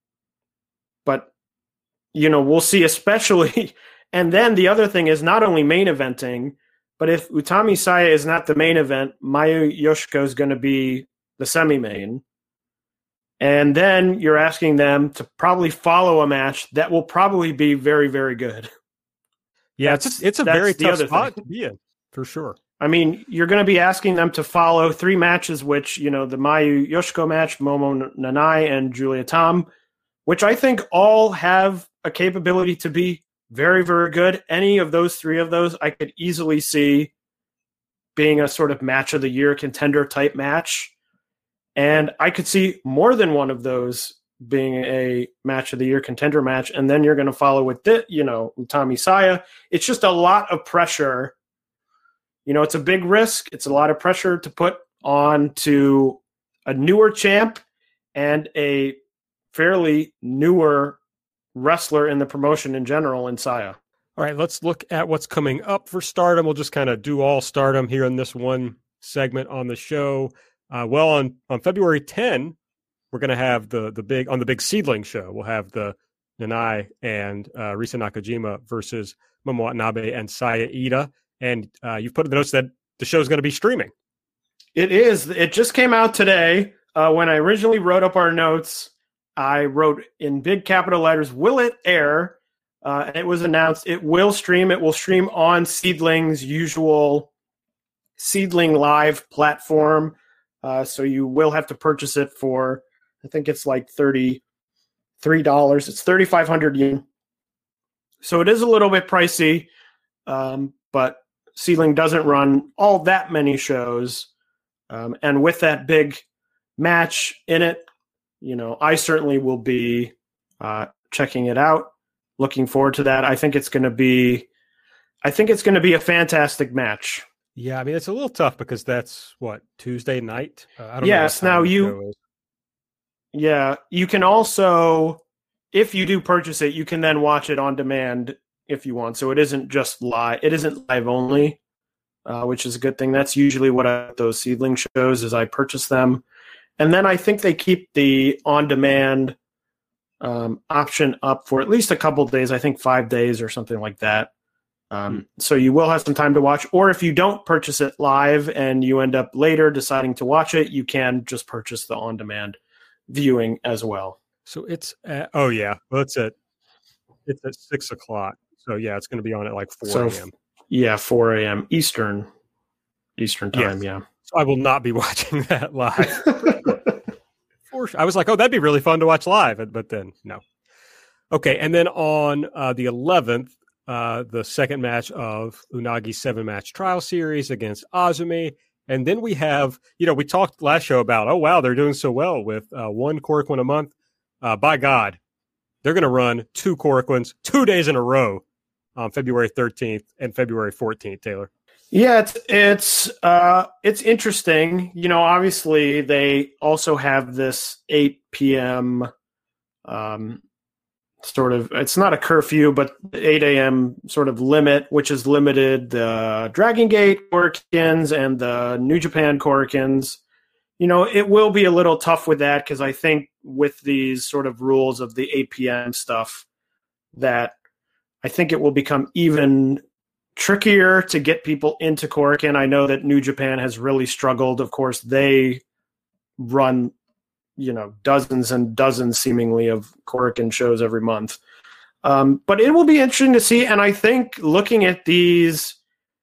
but, you know, we'll see, especially. And then the other thing is not only main eventing, but if Utami Saya is not the main event, Mayu Yoshiko is going to be the semi-main. And then you're asking them to probably follow a match that will probably be very, very good.
Yeah, that's, it's a, it's a very tough spot thing. to be in, for sure.
I mean, you're going to be asking them to follow three matches, which, you know, the Mayu Yoshiko match, Momo Nanai, and Julia Tom, which I think all have a capability to be very, very good. Any of those three of those, I could easily see being a sort of match of the year contender type match. And I could see more than one of those being a match of the year contender match. And then you're going to follow with, the, you know, Utami Saya. It's just a lot of pressure. You know, it's a big risk. It's a lot of pressure to put on to a newer champ and a fairly newer wrestler in the promotion in general in Saya.
All right, let's look at what's coming up for Stardom. We'll just kind of do all Stardom here in this one segment on the show. Uh, well, on, on February tenth, we're going to have the the big on the big Seedling show. We'll have the Nanai and uh, Risa Nakajima versus Momo Watanabe and Saya Iida. And uh, you've put in the notes that the show is going to be streaming.
It is. It just came out today. Uh, when I originally wrote up our notes, I wrote in big capital letters, "Will it air?" Uh, and it was announced it will stream. It will stream on Seedling's usual Seedling Live platform. Uh, so you will have to purchase it for, I think it's like thirty-three dollars. It's thirty-five hundred yen. So it is a little bit pricey, um, but Seedling doesn't run all that many shows. Um, and with that big match in it, you know, I certainly will be uh, checking it out. Looking forward to that. I think it's going to be, I think it's going to be a fantastic match.
Yeah, I mean it's a little tough because that's what Tuesday night. Uh, I don't
yes,
know
now you. Yeah, you can also, if you do purchase it, you can then watch it on demand if you want. So it isn't just live. It isn't live only, uh, which is a good thing. That's usually what I, those Seedling shows is I purchase them. And then I think they keep the on-demand um, option up for at least a couple of days, I think five days or something like that. Um, mm. So you will have some time to watch. Or if you don't purchase it live and you end up later deciding to watch it, you can just purchase the on-demand viewing as well.
So it's at, oh, yeah. Well, it's at, it's at six o'clock. So, yeah, it's going to be on at like four a.m.
So, yeah, four a.m. Eastern, Eastern time, yes. Yeah.
So I will not be watching that live. For sure. I was like, oh, that'd be really fun to watch live. But then, no. Okay, and then on uh, the eleventh, uh, the second match of Unagi's seven-match trial series against Azumi. And then we have, you know, we talked last show about, oh, wow, they're doing so well with uh, one Korakuen a month. Uh, by God, they're going to run two Korakuens two days in a row on February thirteenth and February fourteenth, Taylor.
Yeah, it's it's uh, it's interesting. You know, obviously they also have this eight p.m. Um, sort of, it's not a curfew, but eight a.m. sort of limit, which has limited the Dragon Gate Korakuens and the New Japan Korakuens. You know, it will be a little tough with that because I think with these sort of rules of the eight p.m. stuff that I think it will become even trickier to get people into Korakuen. I know that New Japan has really struggled. Of course, they run, you know, dozens and dozens seemingly of Korakuen shows every month. Um, but it will be interesting to see. And I think looking at these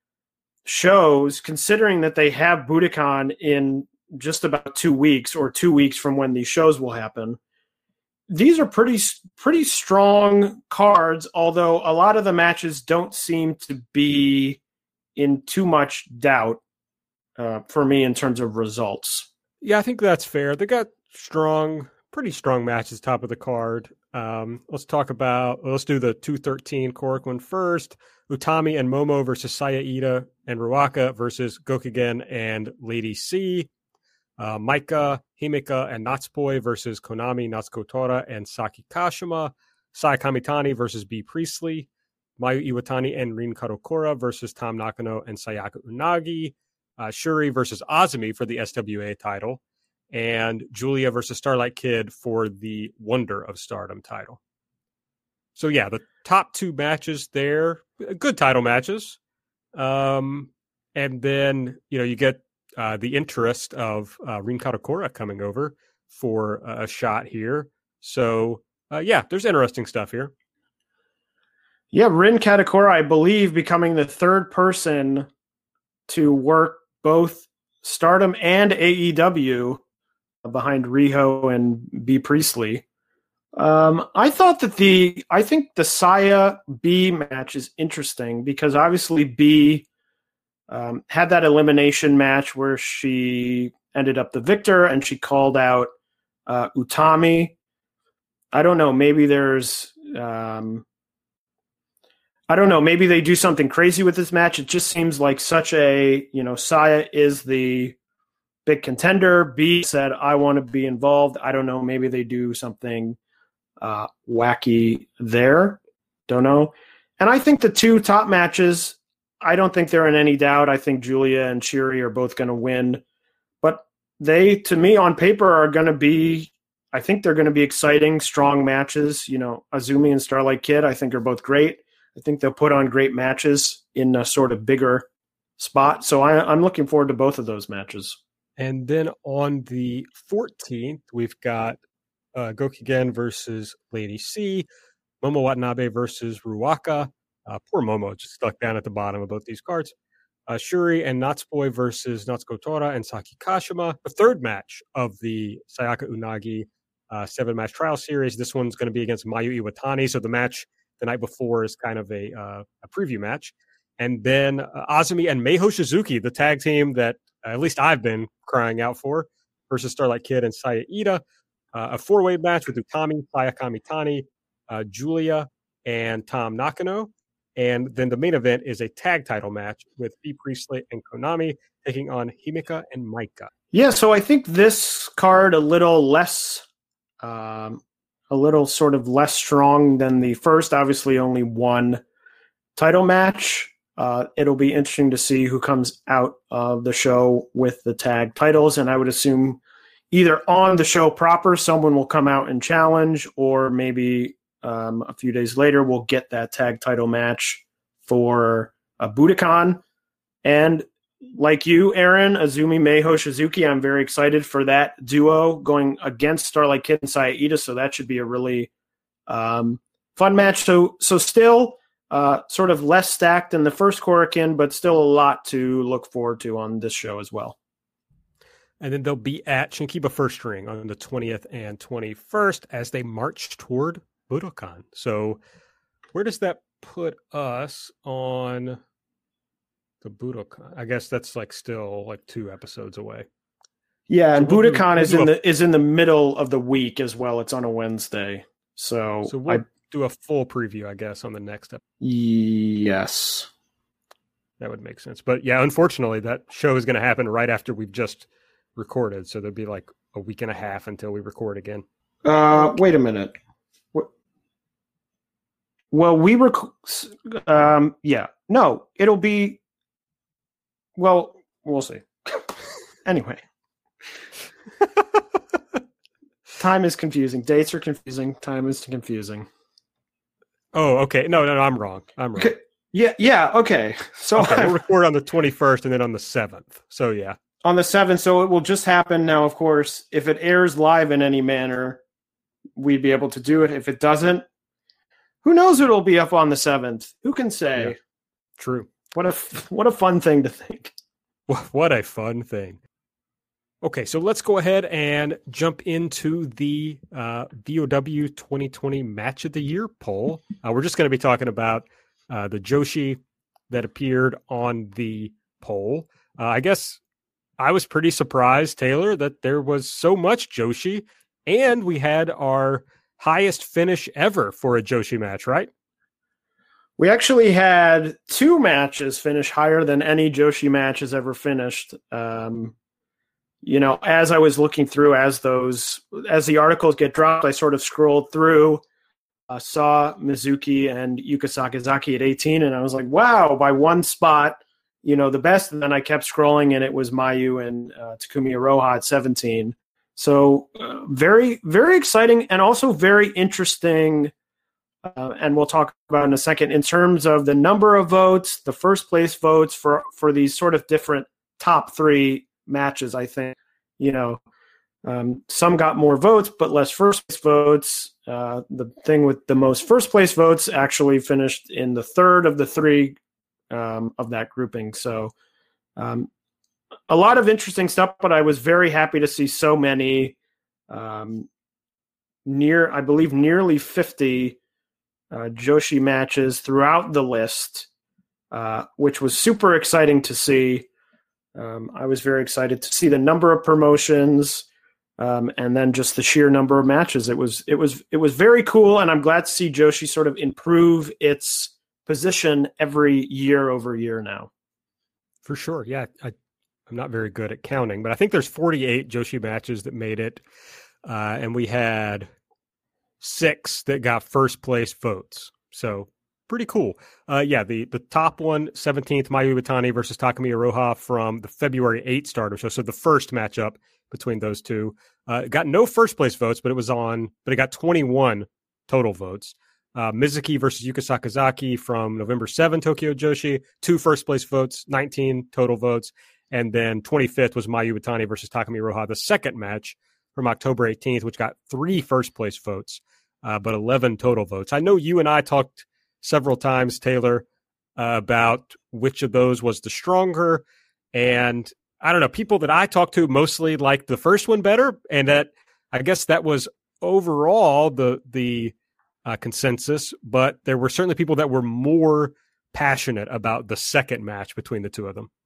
shows, considering that they have Budokan in just about two weeks or two weeks from when these shows will happen, these are pretty pretty strong cards, although a lot of the matches don't seem to be in too much doubt uh, for me in terms of results.
Yeah, I think that's fair. They got strong, pretty strong matches top of the card. Um, let's talk about, let's do the two thirteen Korakuen first. Utami and Momo versus Saya Ida and Ruaka versus Gokugen and Lady C. Uh, Maika, Himeka, and Natsupoi versus Konami, Natsuko Tora, and Saki Kashima. Saya Kamitani versus B. Priestley. Mayu Iwatani and Rin Kadokura versus Tam Nakano and Sayaka Unagi. Uh, Shuri versus Azumi for the S W A title. And Julia versus Starlight Kid for the Wonder of Stardom title. So yeah, the top two matches there, good title matches. Um, and then, you know, you get uh, the interest of uh, Rin Kadokura coming over for a shot here. So uh, yeah, there's interesting stuff here.
Yeah, Rin Kadokura, I believe, becoming the third person to work both Stardom and A E W behind Riho and B. Priestley. Um, I thought that the, I think the Saya B match is interesting because obviously B um, had that elimination match where she ended up the victor and she called out uh, Utami. I don't know. Maybe there's, um, I don't know. Maybe they do something crazy with this match. It just seems like such a, you know, Saya is the big contender. B said, I want to be involved. I don't know. Maybe they do something uh, wacky there. Don't know. And I think the two top matches, I don't think they're in any doubt. I think Julia and Shuri are both going to win. But they, to me, on paper, are going to be, I think they're going to be exciting, strong matches. You know, Azumi and Starlight Kid, I think, are both great. I think they'll put on great matches in a sort of bigger spot. So I, I'm looking forward to both of those matches.
And then on the fourteenth, we've got uh, Gokugen versus Lady C, Momo Watanabe versus Ruaka. Uh, poor Momo, just stuck down at the bottom of both these cards. Uh, Shuri and Natsupoi versus Natsuko Tora and Saki Kashima. The third match of the Sayaka Unagi uh, seven-match trial series. This one's going to be against Mayu Iwatani. So the match the night before is kind of a, uh, a preview match. And then uh, Azumi and Meiho Shizuki, the tag team that uh, at least I've been crying out for, versus Starlight Kid and Saya Ida. Uh, a four-way match with Utami, Saya Kamitani, uh, Julia, and Tam Nakano. And then the main event is a tag title match with B. Priestley and Konami taking on Himeka and Maika.
Yeah, so I think this card a little less, um, a little sort of less strong than the first. Obviously, only one title match. Uh, it'll be interesting to see who comes out of the show with the tag titles, and I would assume either on the show proper, someone will come out and challenge, or maybe um, a few days later we'll get that tag title match for uh, Budokan. And like you, Aaron, Azumi, Meiho, Shizuki, I'm very excited for that duo going against Starlight Kid and Saya Ida, so that should be a really um, fun match. So, so still uh, sort of less stacked than the first Korakuen, but still a lot to look forward to on this show as well.
And then they'll be at Shinkiba First Ring on the twentieth and twenty-first as they march toward Budokan. So where does that put us on the Budokan? I guess that's like still like two episodes away.
Yeah, and
so we'll
Budokan
do,
is
we'll
in
a,
the is in the middle of the week as well. It's on a Wednesday. So,
so we'll
I,
do a full preview, I guess, on the next episode.
Yes.
That would make sense. But yeah, unfortunately, that show is going to happen right after we've just recorded. So there'll be like a week and a half until we record again.
Uh, wait a minute. Well, we rec- um, yeah, no, it'll be, well, we'll see. Anyway. Time is confusing. Dates are confusing. Time is confusing.
Oh, okay. No, no, no, I'm wrong. I'm wrong.
Okay. Yeah, yeah, okay. So
okay, we'll record on the twenty-first and then on the seventh. So yeah.
On the seventh, so it will just happen now, of course. If it airs live in any manner, we'd be able to do it. If it doesn't, who knows it'll be up on the seventh? Who can say?
Yeah, true.
What a what a fun thing to think.
What a fun thing. Okay, so let's go ahead and jump into the uh, V O W twenty twenty Match of the Year poll. Uh, we're just going to be talking about uh, the Joshi that appeared on the poll. Uh, I guess I was pretty surprised, Taylor, that there was so much Joshi, and we had our highest finish ever for a Joshi match, right?
We actually had two matches finish higher than any Joshi match has ever finished. Um, you know, as I was looking through, as those, as the articles get dropped, I sort of scrolled through, uh, saw Mizuki and Yuka Sakazaki at eighteen, and I was like, wow, by one spot, you know, the best. And then I kept scrolling, and it was Mayu and uh, Takumi Iroha at seventeen. So uh, very, very exciting, and also very interesting. Uh, and we'll talk about in a second in terms of the number of votes, the first place votes for, for these sort of different top three matches. I think, you know, um, some got more votes, but less first place votes. Uh, the thing with the most first place votes actually finished in the third of the three um, of that grouping. So um, a lot of interesting stuff, but I was very happy to see so many um, near, I believe nearly fifty Uh, Joshi matches throughout the list, uh, which was super exciting to see. Um, I was very excited to see the number of promotions, um, and then just the sheer number of matches. It was it was it was very cool, and I'm glad to see Joshi sort of improve its position every year over year now.
For sure, yeah. I, I'm not very good at counting, but I think there's forty-eight Joshi matches that made it, uh, and we had six that got first place votes. So pretty cool. Uh, yeah, the, the top one, seventeenth, Mayu Iwatani versus Takumi Iroha from the February eighth Stardom show. So the first matchup between those two. Uh, got no first place votes, but it was on, but it got twenty-one total votes. Uh, Mizuki versus Yuka Sakazaki from November seventh, Tokyo Joshi, two first place votes, nineteen total votes. And then twenty-fifth was Mayu Iwatani versus Takumi Iroha, the second match from October eighteenth, which got three first place votes, uh, but eleven total votes. I know you and I talked several times, Taylor, uh, about which of those was the stronger. And I don't know, people that I talked to mostly liked the first one better. And that, I guess that was overall the, the uh, consensus, but there were certainly people that were more passionate about the second match between the two of them.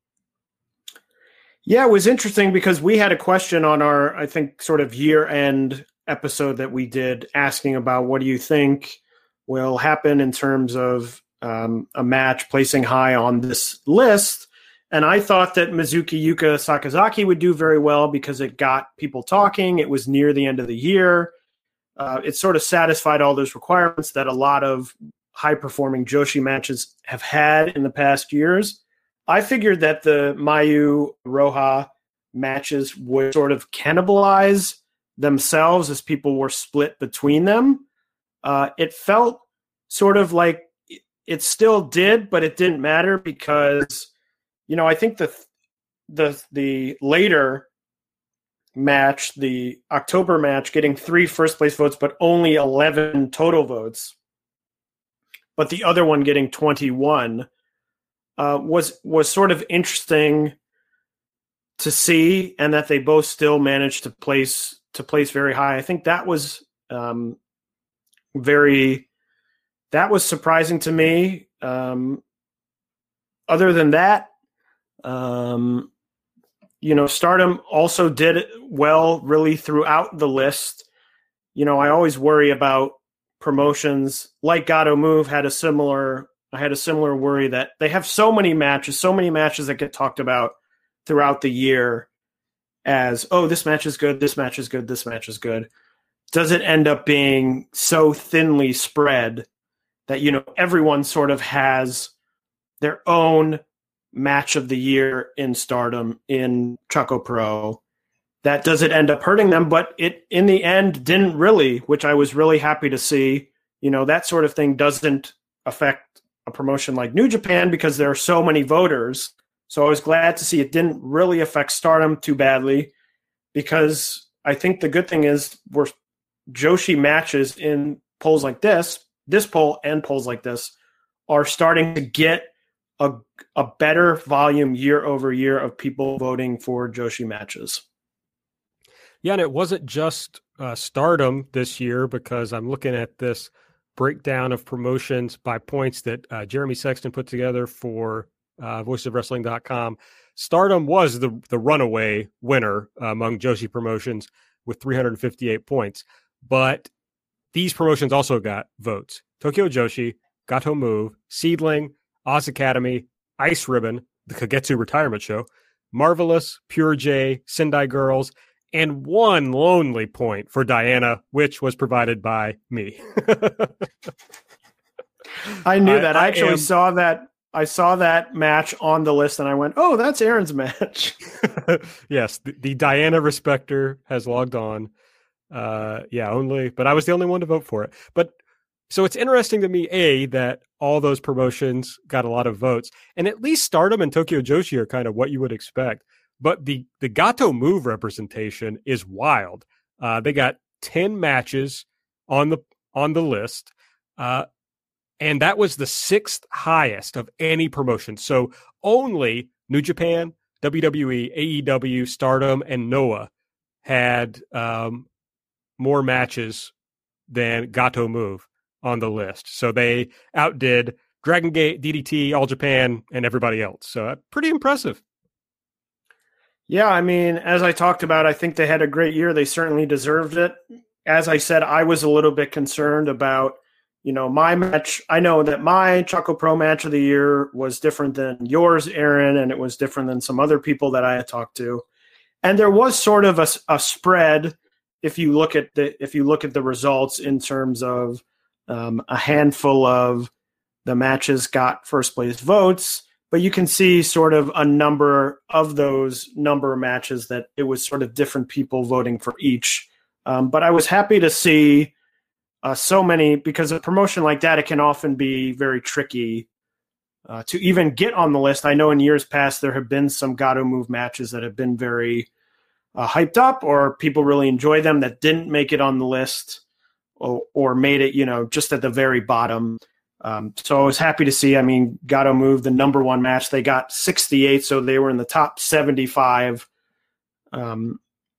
Yeah, it was interesting because we had a question on our, I think, sort of year-end episode that we did asking about what do you think will happen in terms of um, a match placing high on this list. And I thought that Mizuki Yuka Sakazaki would do very well because it got people talking. It was near the end of the year. Uh, it sort of satisfied all those requirements that a lot of high-performing Joshi matches have had in the past years. I figured that the Mayu Iroha matches would sort of cannibalize themselves as people were split between them. Uh, it felt sort of like it still did, but it didn't matter because, you know, I think the the the later match, the October match, getting three first place votes, but only eleven total votes, but the other one getting twenty-one. Uh, was was sort of interesting to see, and that they both still managed to place to place very high. I think that was um, very that was surprising to me. Um, other than that, um, you know, Stardom also did well really throughout the list. You know, I always worry about promotions like Gato Move had a similar. I had a similar worry that they have so many matches, so many matches that get talked about throughout the year as, oh, this match is good, this match is good, this match is good. Does it end up being so thinly spread that, you know, everyone sort of has their own match of the year in Stardom, in Choco Pro? That does it end up hurting them? But it, in the end, didn't really, which I was really happy to see. You know, that sort of thing doesn't affect a promotion like New Japan because there are so many voters. So I was glad to see it didn't really affect Stardom too badly, because I think the good thing is we're Joshi matches in polls like this, this poll and polls like this are starting to get a, a better volume year over year of people voting for Joshi matches.
Yeah, and it wasn't just uh, Stardom this year, because I'm looking at this breakdown of promotions by points that uh, Jeremy Sexton put together for uh, voices of wrestling dot com. Stardom was the, the runaway winner uh, among Joshi promotions with three hundred fifty-eight points. But these promotions also got votes. Tokyo Joshi, Gato Move, Seedling, Oz Academy, Ice Ribbon, the Kagetsu Retirement Show, Marvelous, Pure J, Sendai Girls, and one lonely point for Diana, which was provided by me.
I knew that. I, I actually
am...
saw that. I saw that match on the list and I went, oh, that's Aaron's match.
Yes, the, the Diana Respecter has logged on. Uh, yeah, only, but I was the only one to vote for it. But so it's interesting to me, A, that all those promotions got a lot of votes, and at least Stardom and Tokyo Joshi are kind of what you would expect. But the, the Gato Move representation is wild. Uh, they got ten matches on the on the list, uh, and that was the sixth highest of any promotion. So only New Japan, W W E, A E W, Stardom, and Noah had um, more matches than Gato Move on the list. So they outdid Dragon Gate, D D T, All Japan, and everybody else. So uh, pretty impressive.
Yeah, I mean, as I talked about, I think they had a great year. They certainly deserved it. As I said, I was a little bit concerned about, you know, my match. I know that my Choco Pro match of the year was different than yours, Aaron, and it was different than some other people that I had talked to. And there was sort of a, a spread if you look at the if you look at the results in terms of um, a handful of the matches got first place votes. But you can see sort of a number of those number of matches that it was sort of different people voting for each. Um, but I was happy to see uh, so many, because a promotion like that, it can often be very tricky uh, to even get on the list. I know in years past there have been some Gato Move matches that have been very uh, hyped up, or people really enjoy them, that didn't make it on the list, or, or made it, you know, just at the very bottom. Um, so I was happy to see, I mean, Gato Move, the number one match, they got sixty-eight, so they were in the top seventy-five um,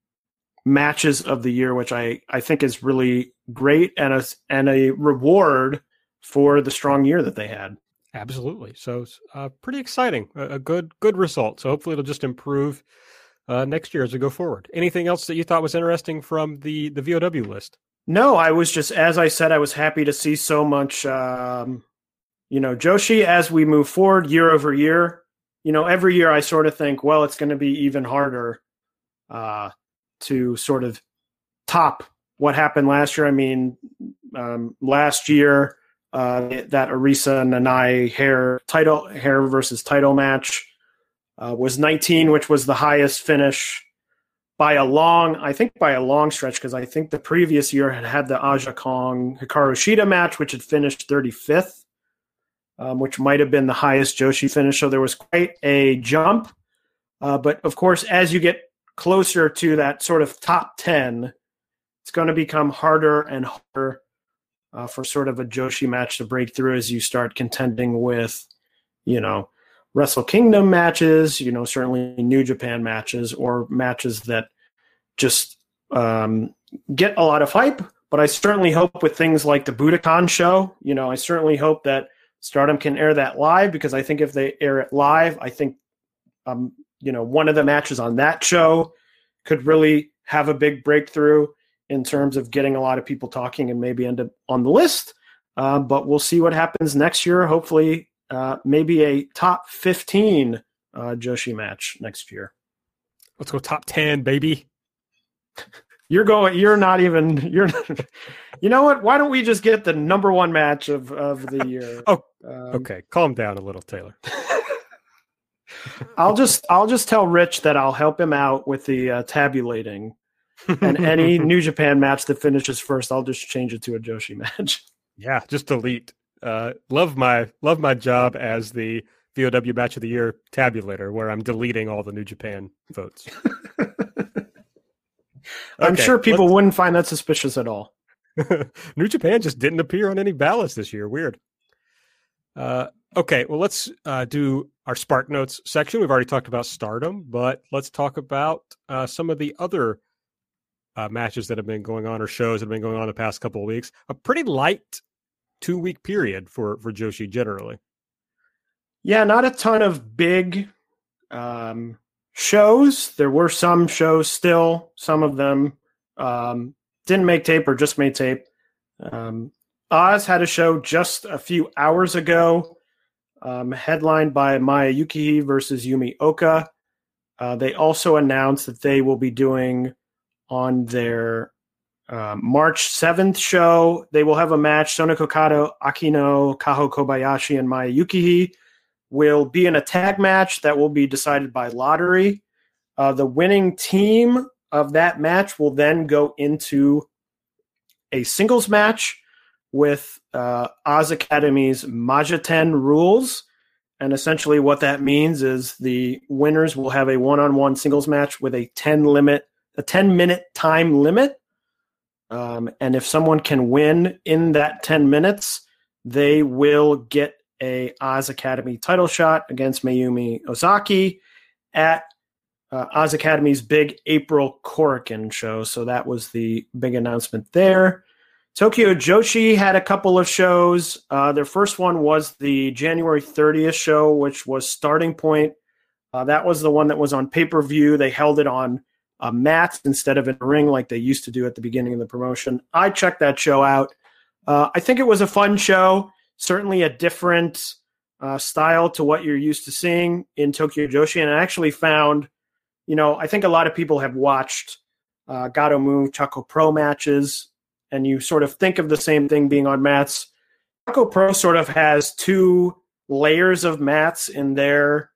matches of the year, which I, I think is really great, and a, and a reward for the strong year that they had.
Absolutely. So uh, pretty exciting, a, a good good result. So hopefully it'll just improve uh, next year as we go forward. Anything else that you thought was interesting from the, the V O W list?
No, I was just, as I said, I was happy to see so much, um, you know, Joshi as we move forward year over year. You know, every year I sort of think, well, it's going to be even harder uh, to sort of top what happened last year. I mean, um, last year, uh, that Arisa Nanai hair title, hair versus title match uh, was nineteen, which was the highest finish by a long, I think by a long stretch, because I think the previous year had had the Aja Kong Hikaru Shida match, which had finished thirty-fifth, um, which might have been the highest Joshi finish. So there was quite a jump. Uh, but of course, as you get closer to that sort of top ten, it's going to become harder and harder uh, for sort of a Joshi match to break through as you start contending with, you know, Wrestle Kingdom matches, you know, certainly New Japan matches, or matches that just um, get a lot of hype. But I certainly hope with things like the Budokan show, you know, I certainly hope that Stardom can air that live, because I think if they air it live, I think, um, you know, one of the matches on that show could really have a big breakthrough in terms of getting a lot of people talking and maybe end up on the list. Uh, but we'll see what happens next year. Hopefully, Uh, maybe a top fifteen uh, Joshi match next year.
Let's go top ten, baby.
You're going, you're not even, you're, you know what? Why don't we just get the number one match of, of the year?
oh,
um,
okay. Calm down a little, Taylor.
I'll just, I'll just tell Rich that I'll help him out with the uh, tabulating, and any New Japan match that finishes first, I'll just change it to a Joshi match.
Yeah, just delete. Uh, love my love my job as the V O W Match of the Year tabulator, where I'm deleting all the New Japan votes.
I'm
Okay,
sure people
let's-
wouldn't find that suspicious at all.
New Japan just didn't appear on any ballots this year. Weird. Uh, okay, well, let's uh, do our Spark Notes section. We've already talked about Stardom, but let's talk about uh, some of the other uh, matches that have been going on or shows that have been going on the past couple of weeks. A pretty light two week period for, for Joshi generally.
Yeah, not a ton of big um, shows. There were some shows still. Some of them um, didn't make tape or just made tape. Um, Oz had a show just a few hours ago, um, headlined by Maya Yuki versus Yumi Oka. Uh, they also announced that they will be doing on their uh, March seventh show, they will have a match. Sonoko Okada, Akino, Kaho Kobayashi, and Maya Yuki will be in a tag match that will be decided by lottery. Uh, the winning team of that match will then go into a singles match with uh, Oz Academy's Majiten rules. And essentially what that means is the winners will have a one-on-one singles match with a ten limit, a ten minute time limit. Um, and if someone can win in that ten minutes, they will get a Oz Academy title shot against Mayumi Ozaki at uh, Oz Academy's big April Korakuen show. So that was the big announcement there. Tokyo Joshi had a couple of shows. Uh, their first one was the January thirtieth show, which was Starting Point. Uh, that was the one that was on pay-per-view. They held it on a mat instead of in a ring like they used to do at the beginning of the promotion. I checked that show out. Uh, I think it was a fun show, certainly a different uh, style to what you're used to seeing in Tokyo Joshi. And I actually found, you know, I think a lot of people have watched uh, Gato-Mu Chaco Pro matches, and you sort of think of the same thing being on mats. Chaco Pro sort of has two layers of mats in their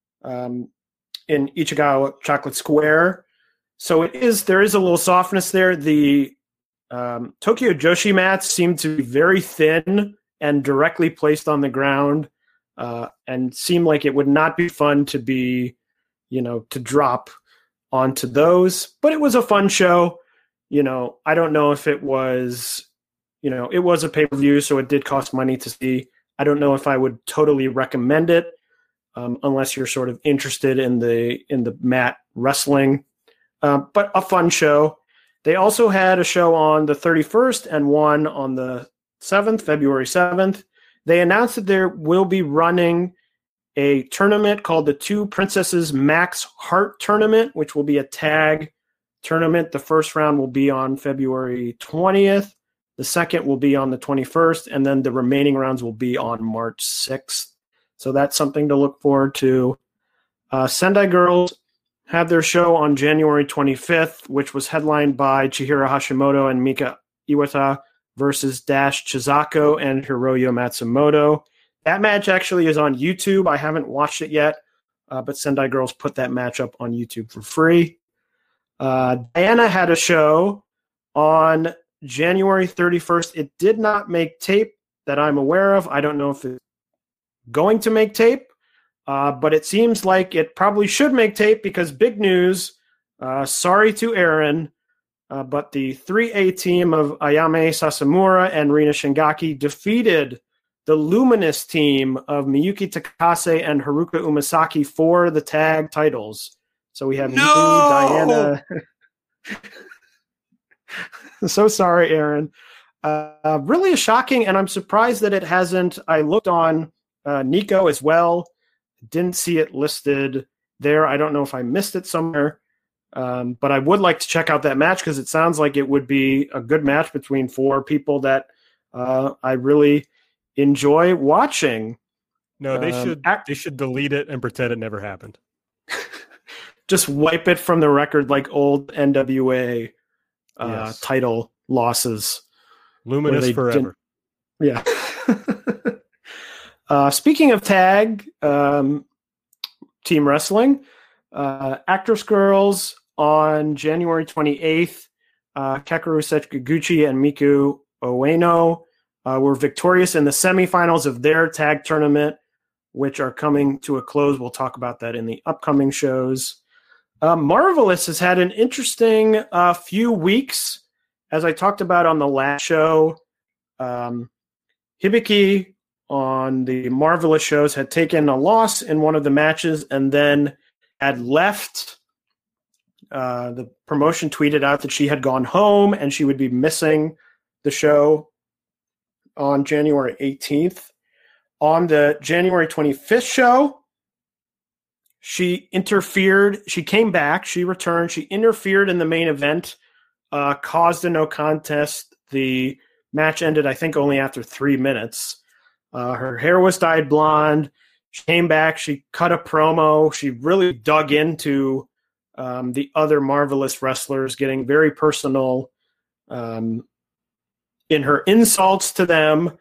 um, in Ichigo Chocolate Square. So it is there is a little softness there. The um, Tokyo Joshi mats seem to be very thin and directly placed on the ground, uh, and seem like it would not be fun to be, you know, to drop onto those. But it was a fun show. You know, I don't know if it was, you know, it was a pay-per-view, so it did cost money to see. I don't know if I would totally recommend it, um, unless you're sort of interested in the in the mat wrestling. Uh, but a fun show. They also had a show on the thirty-first and one on the seventh, February seventh. They announced that there will be running a tournament called the Two Princesses Max Heart Tournament, which will be a tag tournament. The first round will be on February twentieth. The second will be on the twenty-first, and then the remaining rounds will be on March sixth. So that's something to look forward to. Uh, Sendai Girls had their show on January twenty-fifth, which was headlined by Chihiro Hashimoto and Mika Iwata versus Dash Chizako and Hiroyo Matsumoto. That match actually is on YouTube. I haven't watched it yet, uh, but Sendai Girls put that match up on YouTube for free. Uh, Diana had a show on January thirty-first. It did not make tape that I'm aware of. I don't know if it's going to make tape, uh, but it seems like it probably should make tape because big news. Uh, sorry to Aaron, uh, but the three A team of Ayame Sasamura and Rina Shingaki defeated the Luminous team of Miyuki Takase and Haruka Umasaki for the tag titles. So we have
no!
me, Diana. So sorry, Aaron. Uh, really shocking, and I'm surprised that it hasn't. I looked on uh, Nico as well. Didn't see it listed there. I don't know if I missed it somewhere. Um, but I would like to check out that match because it sounds like it would be a good match between four people that uh, I really enjoy watching.
No, they
um,
should
act-
they should delete it and pretend it never happened.
Just wipe it from the record like old N W A uh,
Yes.
title losses.
Luminous forever.
Yeah. uh, speaking of tag um, team wrestling, uh, Actress Girls on January twenty-eighth, uh, Kakeru Sekiguchi and Miku Ueno uh, were victorious in the semifinals of their tag tournament, which are coming to a close. We'll talk about that in the upcoming shows. Uh, Marvelous has had an interesting uh, few weeks. As I talked about on the last show, um, Hibiki on the Marvelous shows had taken a loss in one of the matches and then had left Uh, the promotion tweeted out that she had gone home and she would be missing the show on January eighteenth. On the January twenty-fifth show, she interfered. She came back. She returned. She interfered in the main event, uh, caused a no contest. The match ended, I think, only after three minutes. Uh, her hair was dyed blonde. She came back. She cut a promo. She really dug into um, the other Marvelous wrestlers, getting very personal um, in her insults to them.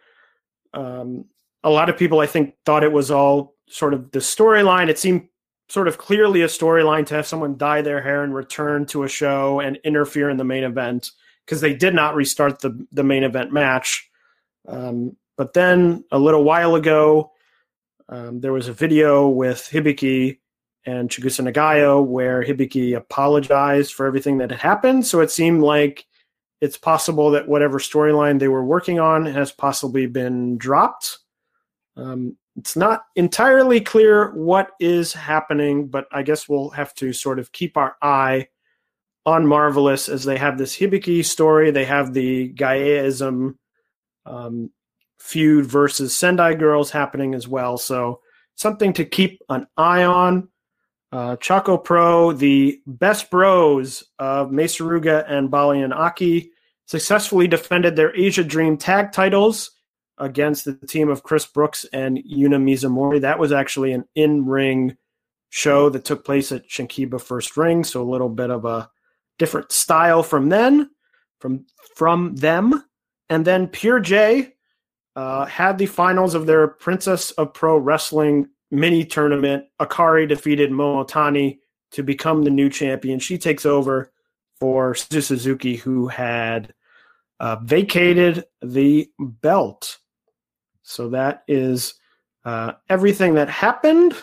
Um, a lot of people, I think, thought it was all sort of the storyline. It seemed sort of clearly a storyline to have someone dye their hair and return to a show and interfere in the main event, because they did not restart the, the main event match. Um, but then a little while ago, um, there was a video with Hibiki and Chigusa Nagayo where Hibiki apologized for everything that had happened. So it seemed like it's possible that whatever storyline they were working on has possibly been dropped. Um, it's not entirely clear what is happening, but I guess we'll have to sort of keep our eye on Marvelous as they have this Hibiki story. They have the Gaeism um, feud versus Sendai Girls happening as well. So something to keep an eye on. Uh, Choco Pro, the best bros of Mesaruga and Bali and Aki, successfully defended their Asia Dream tag titles against the team of Chris Brooks and Yuna Mizumori. That was actually an in-ring show that took place at Shinkiba First Ring, so a little bit of a different style from then, from from them. And then Pure J uh, had the finals of their Princess of Pro Wrestling mini tournament. Akari defeated Momotani to become the new champion. She takes over for Suzu Suzuki, who had uh, vacated the belt. So that is uh, everything that happened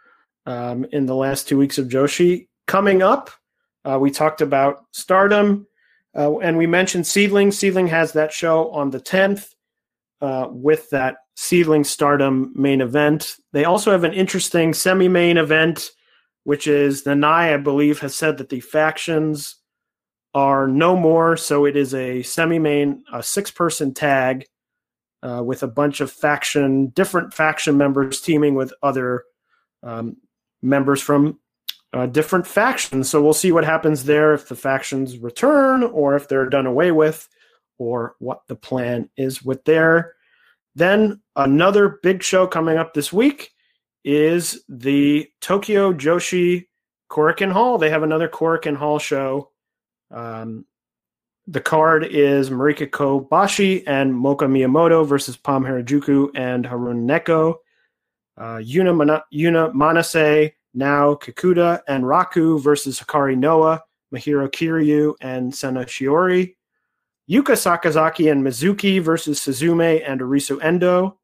um, in the last two weeks of Joshi. Coming up, uh, we talked about Stardom, uh, and we mentioned Seedling. Seedling has that show on the tenth uh, with that Seedling Stardom main event. They also have an interesting semi-main event, which is Nanai, I believe, has said that the factions are no more, so it is a semi-main, a six-person tag uh, with a bunch of faction, different faction members teaming with other um, members from uh, different factions. So we'll see what happens there, if the factions return or if they're done away with, or what the plan is with there. Then another big show coming up this week is the Tokyo Joshi Korakuen Hall. They have another Korakuen Hall show. Um, the card is Marika Kobashi and Moka Miyamoto versus Pam Harajuku and Haruna Neko. Uh, Yuna, Mana- Yuna Manase, now Kikuta and Raku versus Hikari Noa, Mahiro Kiryu and Sena Shiori. Yuka Sakazaki and Mizuki versus Suzume and Arisu Endo.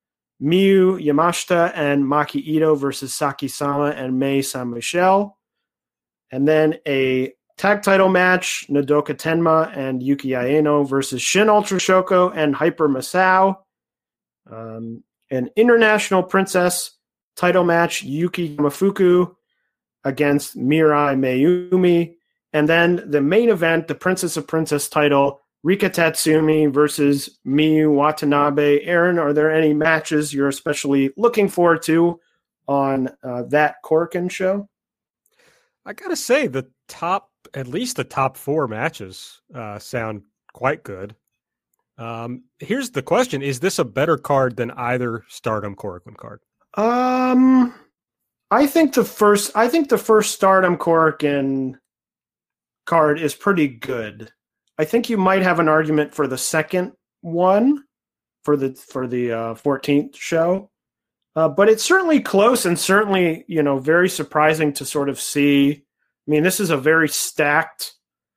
Miyu Yamashita and Maki Ito versus Saki Sama and Mei San Michel. And then a tag title match, Nodoka Tenma and Yuki Aeno versus Shin Ultra Shoko and Hyper Masao. Um, an International Princess title match, Yuki Yamafuku against Mirai Mayumi. And then the main event, the Princess of Princess title, Rika Tatsumi versus Miyu Watanabe. Aaron, are there any matches you're especially looking forward to on uh, that Korakuen show?
I gotta say, the top, at least the top four matches uh, sound quite good. Um, here's the question: is this a better card than either Stardom Korakuen card?
Um, I think the first, I think the first Stardom Korakuen card is pretty good. I think you might have an argument for the second one, for the for the uh, fourteenth show, uh, but it's certainly close and certainly, you know, very surprising to sort of see. I mean, this is a very stacked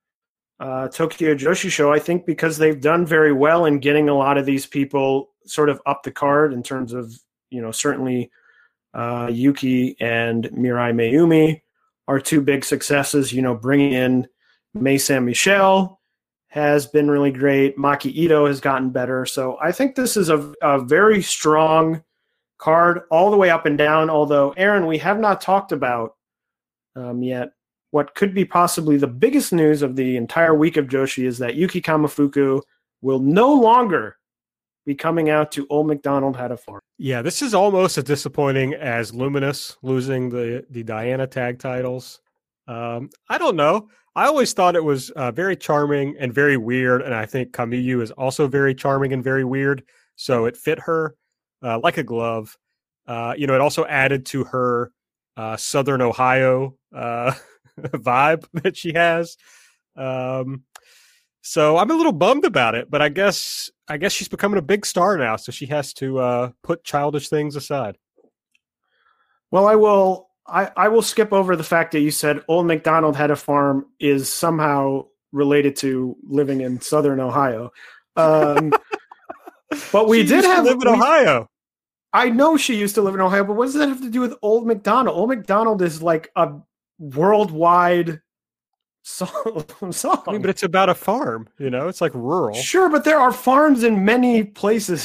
uh, Tokyo Joshi show, I think, because they've done very well in getting a lot of these people sort of up the card in terms of, you know, certainly uh, Yuki and Mirai Mayumi are two big successes. You know, bringing in Mei San Michel has been really great. Maki Ito has gotten better. So I think this is a, a very strong card all the way up and down. Although, Aaron, we have not talked about um, yet what could be possibly the biggest news of the entire week of Joshi is that Yuki Kamifuku will no longer be coming out to Old MacDonald Had a Farm.
Yeah, this is almost as disappointing as Luminous losing the, the Diana tag titles. Um, I don't know. I always thought it was uh, very charming and very weird, and I think Kamiyu is also very charming and very weird, so it fit her uh, like a glove. Uh, you know, it also added to her uh, Southern Ohio uh, vibe that she has. Um, so I'm a little bummed about it, but I guess I guess she's becoming a big star now, so she has to uh, put childish things aside.
Well, I will. I, I will skip over the fact that you said Old MacDonald Had a Farm is somehow related to living in Southern Ohio. Um, but we
she
did
used to
have
live in
we,
Ohio.
I know she used to live in Ohio, but what does that have to do with Old MacDonald? Old MacDonald is like a worldwide song. song.
I mean, but it's about a farm, you know? It's like rural.
Sure, but there are farms in many places.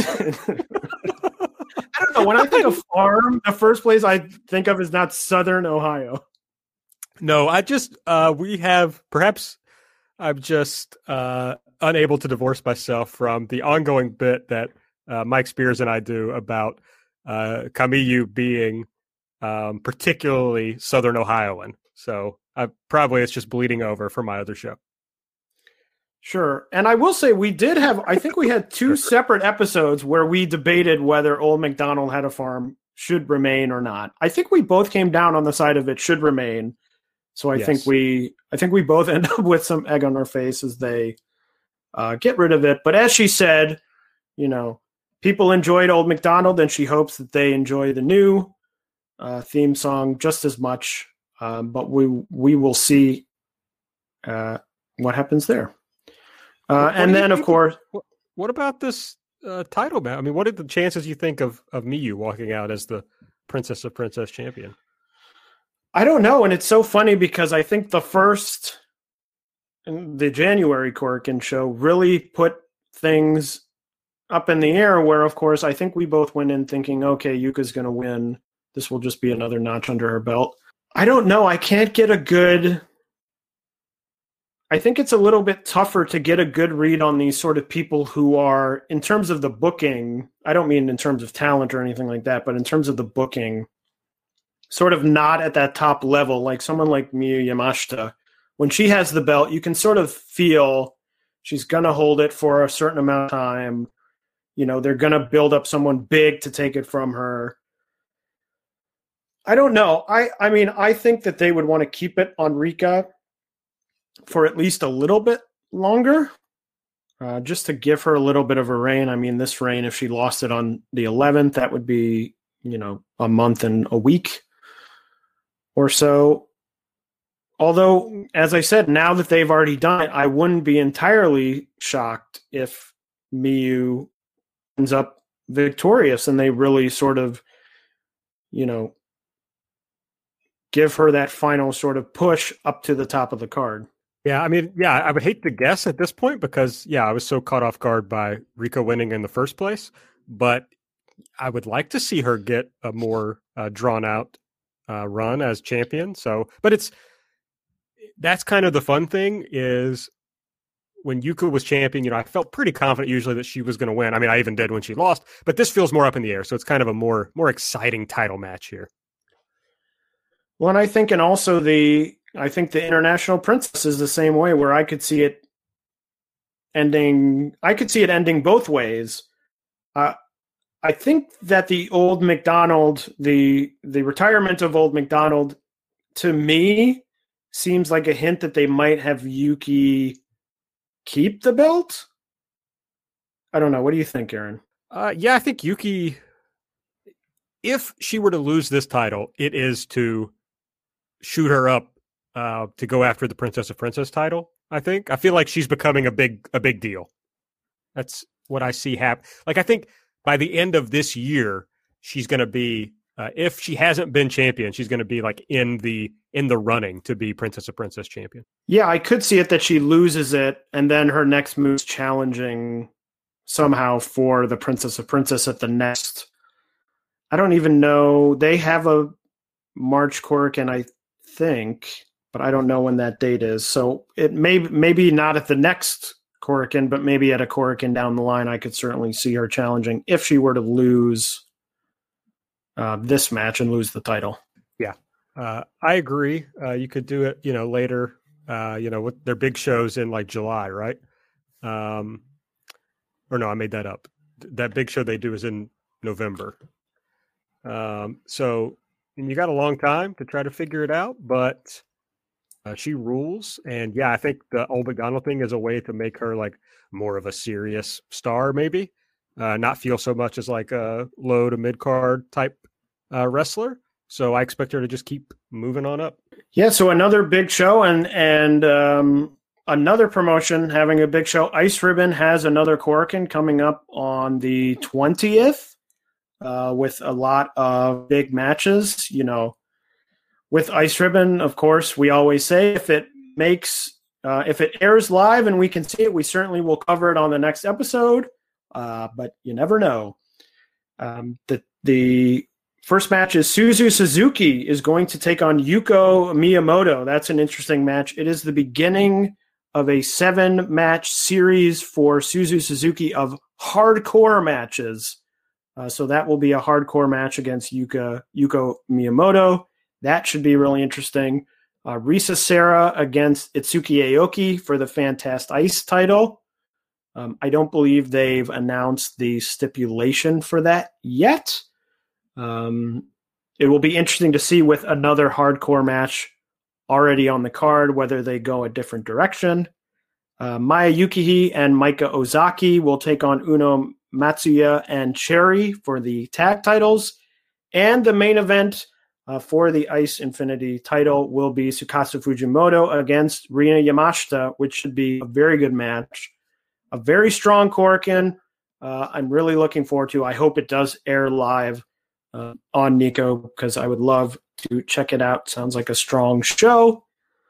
I don't know. When I think of farm, the first place I think of is not Southern Ohio.
No, I just, uh, we have, perhaps I'm just uh, unable to divorce myself from the ongoing bit that uh, Mike Spears and I do about uh, Kamiyu being um, particularly Southern Ohioan. So I probably it's just bleeding over for my other show.
Sure. And I will say we did have, I think we had two separate episodes where we debated whether Old MacDonald Had a Farm should remain or not. I think we both came down on the side of it should remain. So I
yes.
think we, I think we both end up with some egg on our face as they uh, get rid of it. But as she said, you know, people enjoyed Old MacDonald and she hopes that they enjoy the new uh, theme song just as much. Um, but we, we will see uh, what happens there. Uh,
what
and then, of course,
what, what about this uh, title match? I mean, what are the chances you think of of Miyu walking out as the Princess of Princess champion?
I don't know, and it's so funny because I think the first, the January Korakuen show really put things up in the air. Where, of course, I think we both went in thinking, okay, Yuka's going to win. This will just be another notch under her belt. I don't know. I can't get a good. I think it's a little bit tougher to get a good read on these sort of people who are, in terms of the booking, I don't mean in terms of talent or anything like that, but in terms of the booking, sort of not at that top level, like someone like Miyu Yamashita. When she has the belt, you can sort of feel she's going to hold it for a certain amount of time. You know, they're going to build up someone big to take it from her. I don't know. I, I mean, I think that they would want to keep it on Rika for at least a little bit longer, uh, just to give her a little bit of a reign. I mean, this reign, if she lost it on the eleventh, that would be, you know, a month and a week or so. Although, as I said, now that they've already done it, I wouldn't be entirely shocked if Miyu ends up victorious and they really sort of, you know, give her that final sort of push up to the top of the card.
Yeah, I mean, yeah, I would hate to guess at this point because, yeah, I was so caught off guard by Rika winning in the first place. But I would like to see her get a more uh, drawn-out uh, run as champion. So, but it's that's kind of the fun thing is when Yuka was champion, you know, I felt pretty confident usually that she was going to win. I mean, I even did when she lost. But this feels more up in the air, so it's kind of a more more exciting title match here.
Well, and I think, and also the, I think the International Princess is the same way, where I could see it ending, I could see it ending both ways. Uh, I think that the Old MacDonald, the the retirement of Old MacDonald, to me, seems like a hint that they might have Yuki keep the belt. I don't know. What do you think, Aaron?
Uh, yeah, I think Yuki, if she were to lose this title, it is to shoot her up uh, to go after the Princess of Princess title. I think I feel like she's becoming a big a big deal. That's what I see happen. Like I think by the end of this year, she's going to be uh, if she hasn't been champion, she's going to be like in the in the running to be Princess of Princess champion.
Yeah, I could see it that she loses it, and then her next move's challenging somehow for the Princess of Princess at the next. I don't even know. They have a March Korakuen, I think, but I don't know when that date is. So it may maybe not at the next Korakuen, but maybe at a Korakuen down the line, I could certainly see her challenging if she were to lose uh, this match and lose the title.
Yeah, uh, I agree. Uh, you could do it, you know, later. Uh, you know, with their big shows in like July, right? Um, or no, I made that up. That big show they do is in November. Um, so and you got a long time to try to figure it out, but uh, she rules. And yeah, I think the Old McDonald thing is a way to make her like more of a serious star, maybe uh, not feel so much as like a low to mid card type uh, wrestler. So I expect her to just keep moving on up.
Yeah. So another big show and, and, um, another promotion having a big show. Ice Ribbon has another Korakuen coming up on the twentieth uh, with a lot of big matches. You know, with Ice Ribbon, of course, we always say if it makes, uh, if it airs live and we can see it, we certainly will cover it on the next episode. Uh, but you never know. Um, the the first match is Suzu Suzuki is going to take on Yuko Miyamoto. That's an interesting match. It is the beginning of a seven-match series for Suzu Suzuki of hardcore matches. Uh, so that will be a hardcore match against Yuka, Yuko Miyamoto. That should be really interesting. Uh, Risa Sera against Itsuki Aoki for the Fantast Ice title. Um, I don't believe they've announced the stipulation for that yet. Um, it will be interesting to see with another hardcore match already on the card, whether they go a different direction. Uh, Maya Yukihi and Maika Ozaki will take on Uno Matsuya and Cherry for the tag titles. And the main event uh, for the Ice Infinity title will be Tsukasa Fujimoto against Rina Yamashita, which should be a very good match. A very strong Korakuen. Uh, I'm really looking forward to. I hope it does air live uh, on Nico because I would love to check it out. Sounds like a strong show.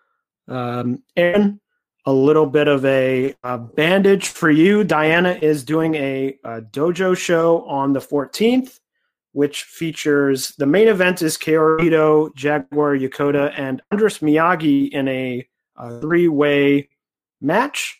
Um, and a little bit of a, a bandage for you. Diana is doing a, a dojo show on the fourteenth, which features the main event is Kaoru Ito, Jaguar Yokota, and Andres Miyagi in a, a three-way match.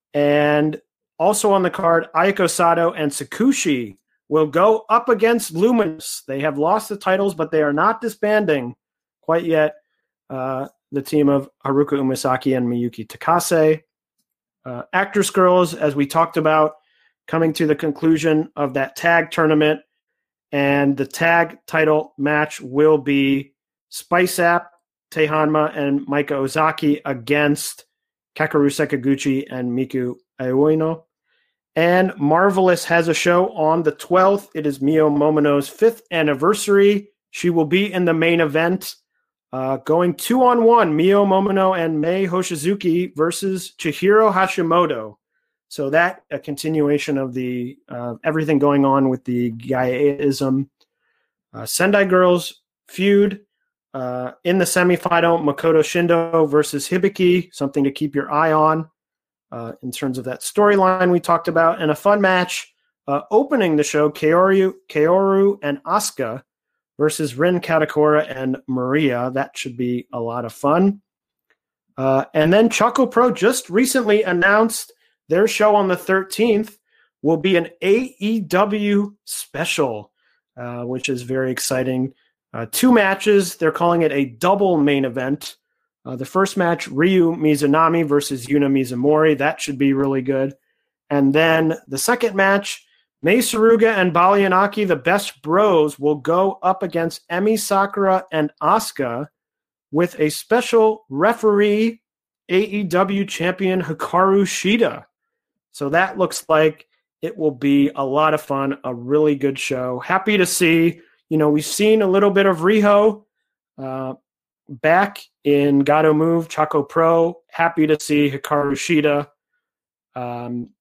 And also on the card, Ayako Sato and Tsukushi will go up against Luminous. They have lost the titles, but they are not disbanding quite yet. Uh, the team of Haruka Umasaki and Miyuki Takase. Uh, Actress Girls, as we talked about, coming to the conclusion of that tag tournament. And the tag title match will be Spice App, Teihanma, and Maika Ozaki against Kakeru Sekaguchi and Miku Aoino. And Marvelous has a show on the twelfth. It is Mio Momono's fifth anniversary. She will be in the main event, uh, going two on one, Mio Momono and Mei Hoshizuki versus Chihiro Hashimoto. So that a continuation of the uh, everything going on with the Gaiaism uh, Sendai Girls feud. Uh, in the semifinal, Makoto Shindo versus Hibiki, something to keep your eye on uh, in terms of that storyline we talked about. And a fun match uh, opening the show, Kaoru, Kaoru and Asuka versus Rin Katakura and Maria. That should be a lot of fun. Uh, and then Choco Pro just recently announced their show on the thirteenth will be an A E W special, uh, which is very exciting. Uh, two matches. They're calling it a double main event. Uh, the first match, Ryu Mizunami versus Yuna Mizumori. That should be really good. And then the second match, Mei Suruga and Balianaki, the best bros, will go up against Emi Sakura and Asuka with a special referee, A E W champion Hikaru Shida. So that looks like it will be a lot of fun, a really good show. Happy to see. You know, we've seen a little bit of Riho uh, back in Gato Move, Choco Pro. Happy to see Hikaru Shida um,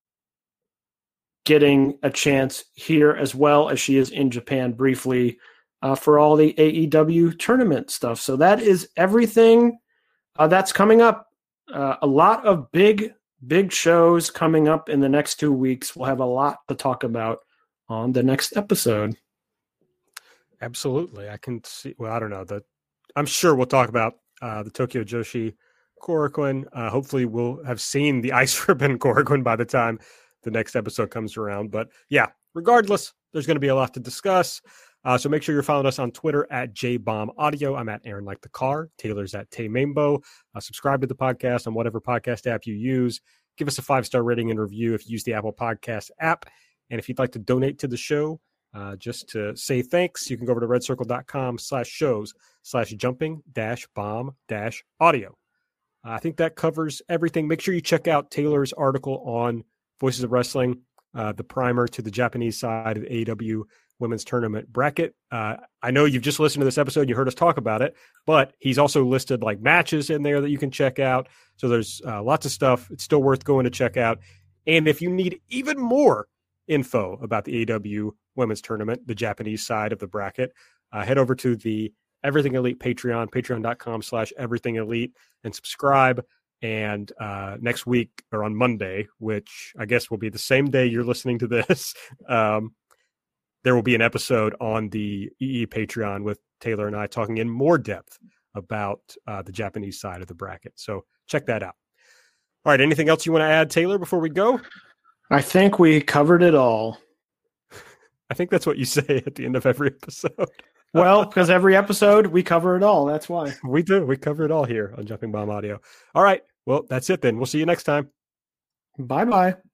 getting a chance here as well as she is in Japan briefly uh, for all the A E W tournament stuff. So that is everything uh, that's coming up. Uh, a lot of big, big shows coming up in the next two weeks. We'll have a lot to talk about on the next episode.
Absolutely. I can see, well, I don't know that. I'm sure we'll talk about uh, the Tokyo Joshi Korakuen. Uh, hopefully we'll have seen the Ice Ribbon Korakuen by the time the next episode comes around. But yeah, regardless, there's going to be a lot to discuss. Uh, so make sure you're following us on Twitter at J Bomb Audio. I'm at Aaron Like the Car. Taylor's at Tay Mambo. Uh, subscribe to the podcast on whatever podcast app you use. Give us a five-star rating and review if you use the Apple Podcast app. And if you'd like to donate to the show, uh, just to say thanks, you can go over to redcircle.com slash shows slash jumping dash bomb dash audio. Uh, I think that covers everything. Make sure you check out Taylor's article on Voices of Wrestling, uh, the primer to the Japanese side of the A E W Women's Tournament bracket. Uh, I know you've just listened to this episode, you heard us talk about it, but he's also listed like matches in there that you can check out. So there's uh, lots of stuff. It's still worth going to check out. And if you need even more info about the A E W Women's Tournament, the Japanese side of the bracket, uh, head over to the Everything Elite Patreon, patreon.com slash Everything Elite, and subscribe. And uh, next week, or on Monday, which I guess will be the same day you're listening to this, um, there will be an episode on the E E Patreon with Taylor and I talking in more depth about uh, the Japanese side of the bracket. So check that out. All right. Anything else you want to add, Taylor, before we go?
I think we covered it all.
I think that's what you say at the end of every episode.
Well, because every episode we cover it all. That's why.
We do. We cover it all here on Jumping Bomb Audio. All right. Well, that's it then. We'll see you next time.
Bye-bye.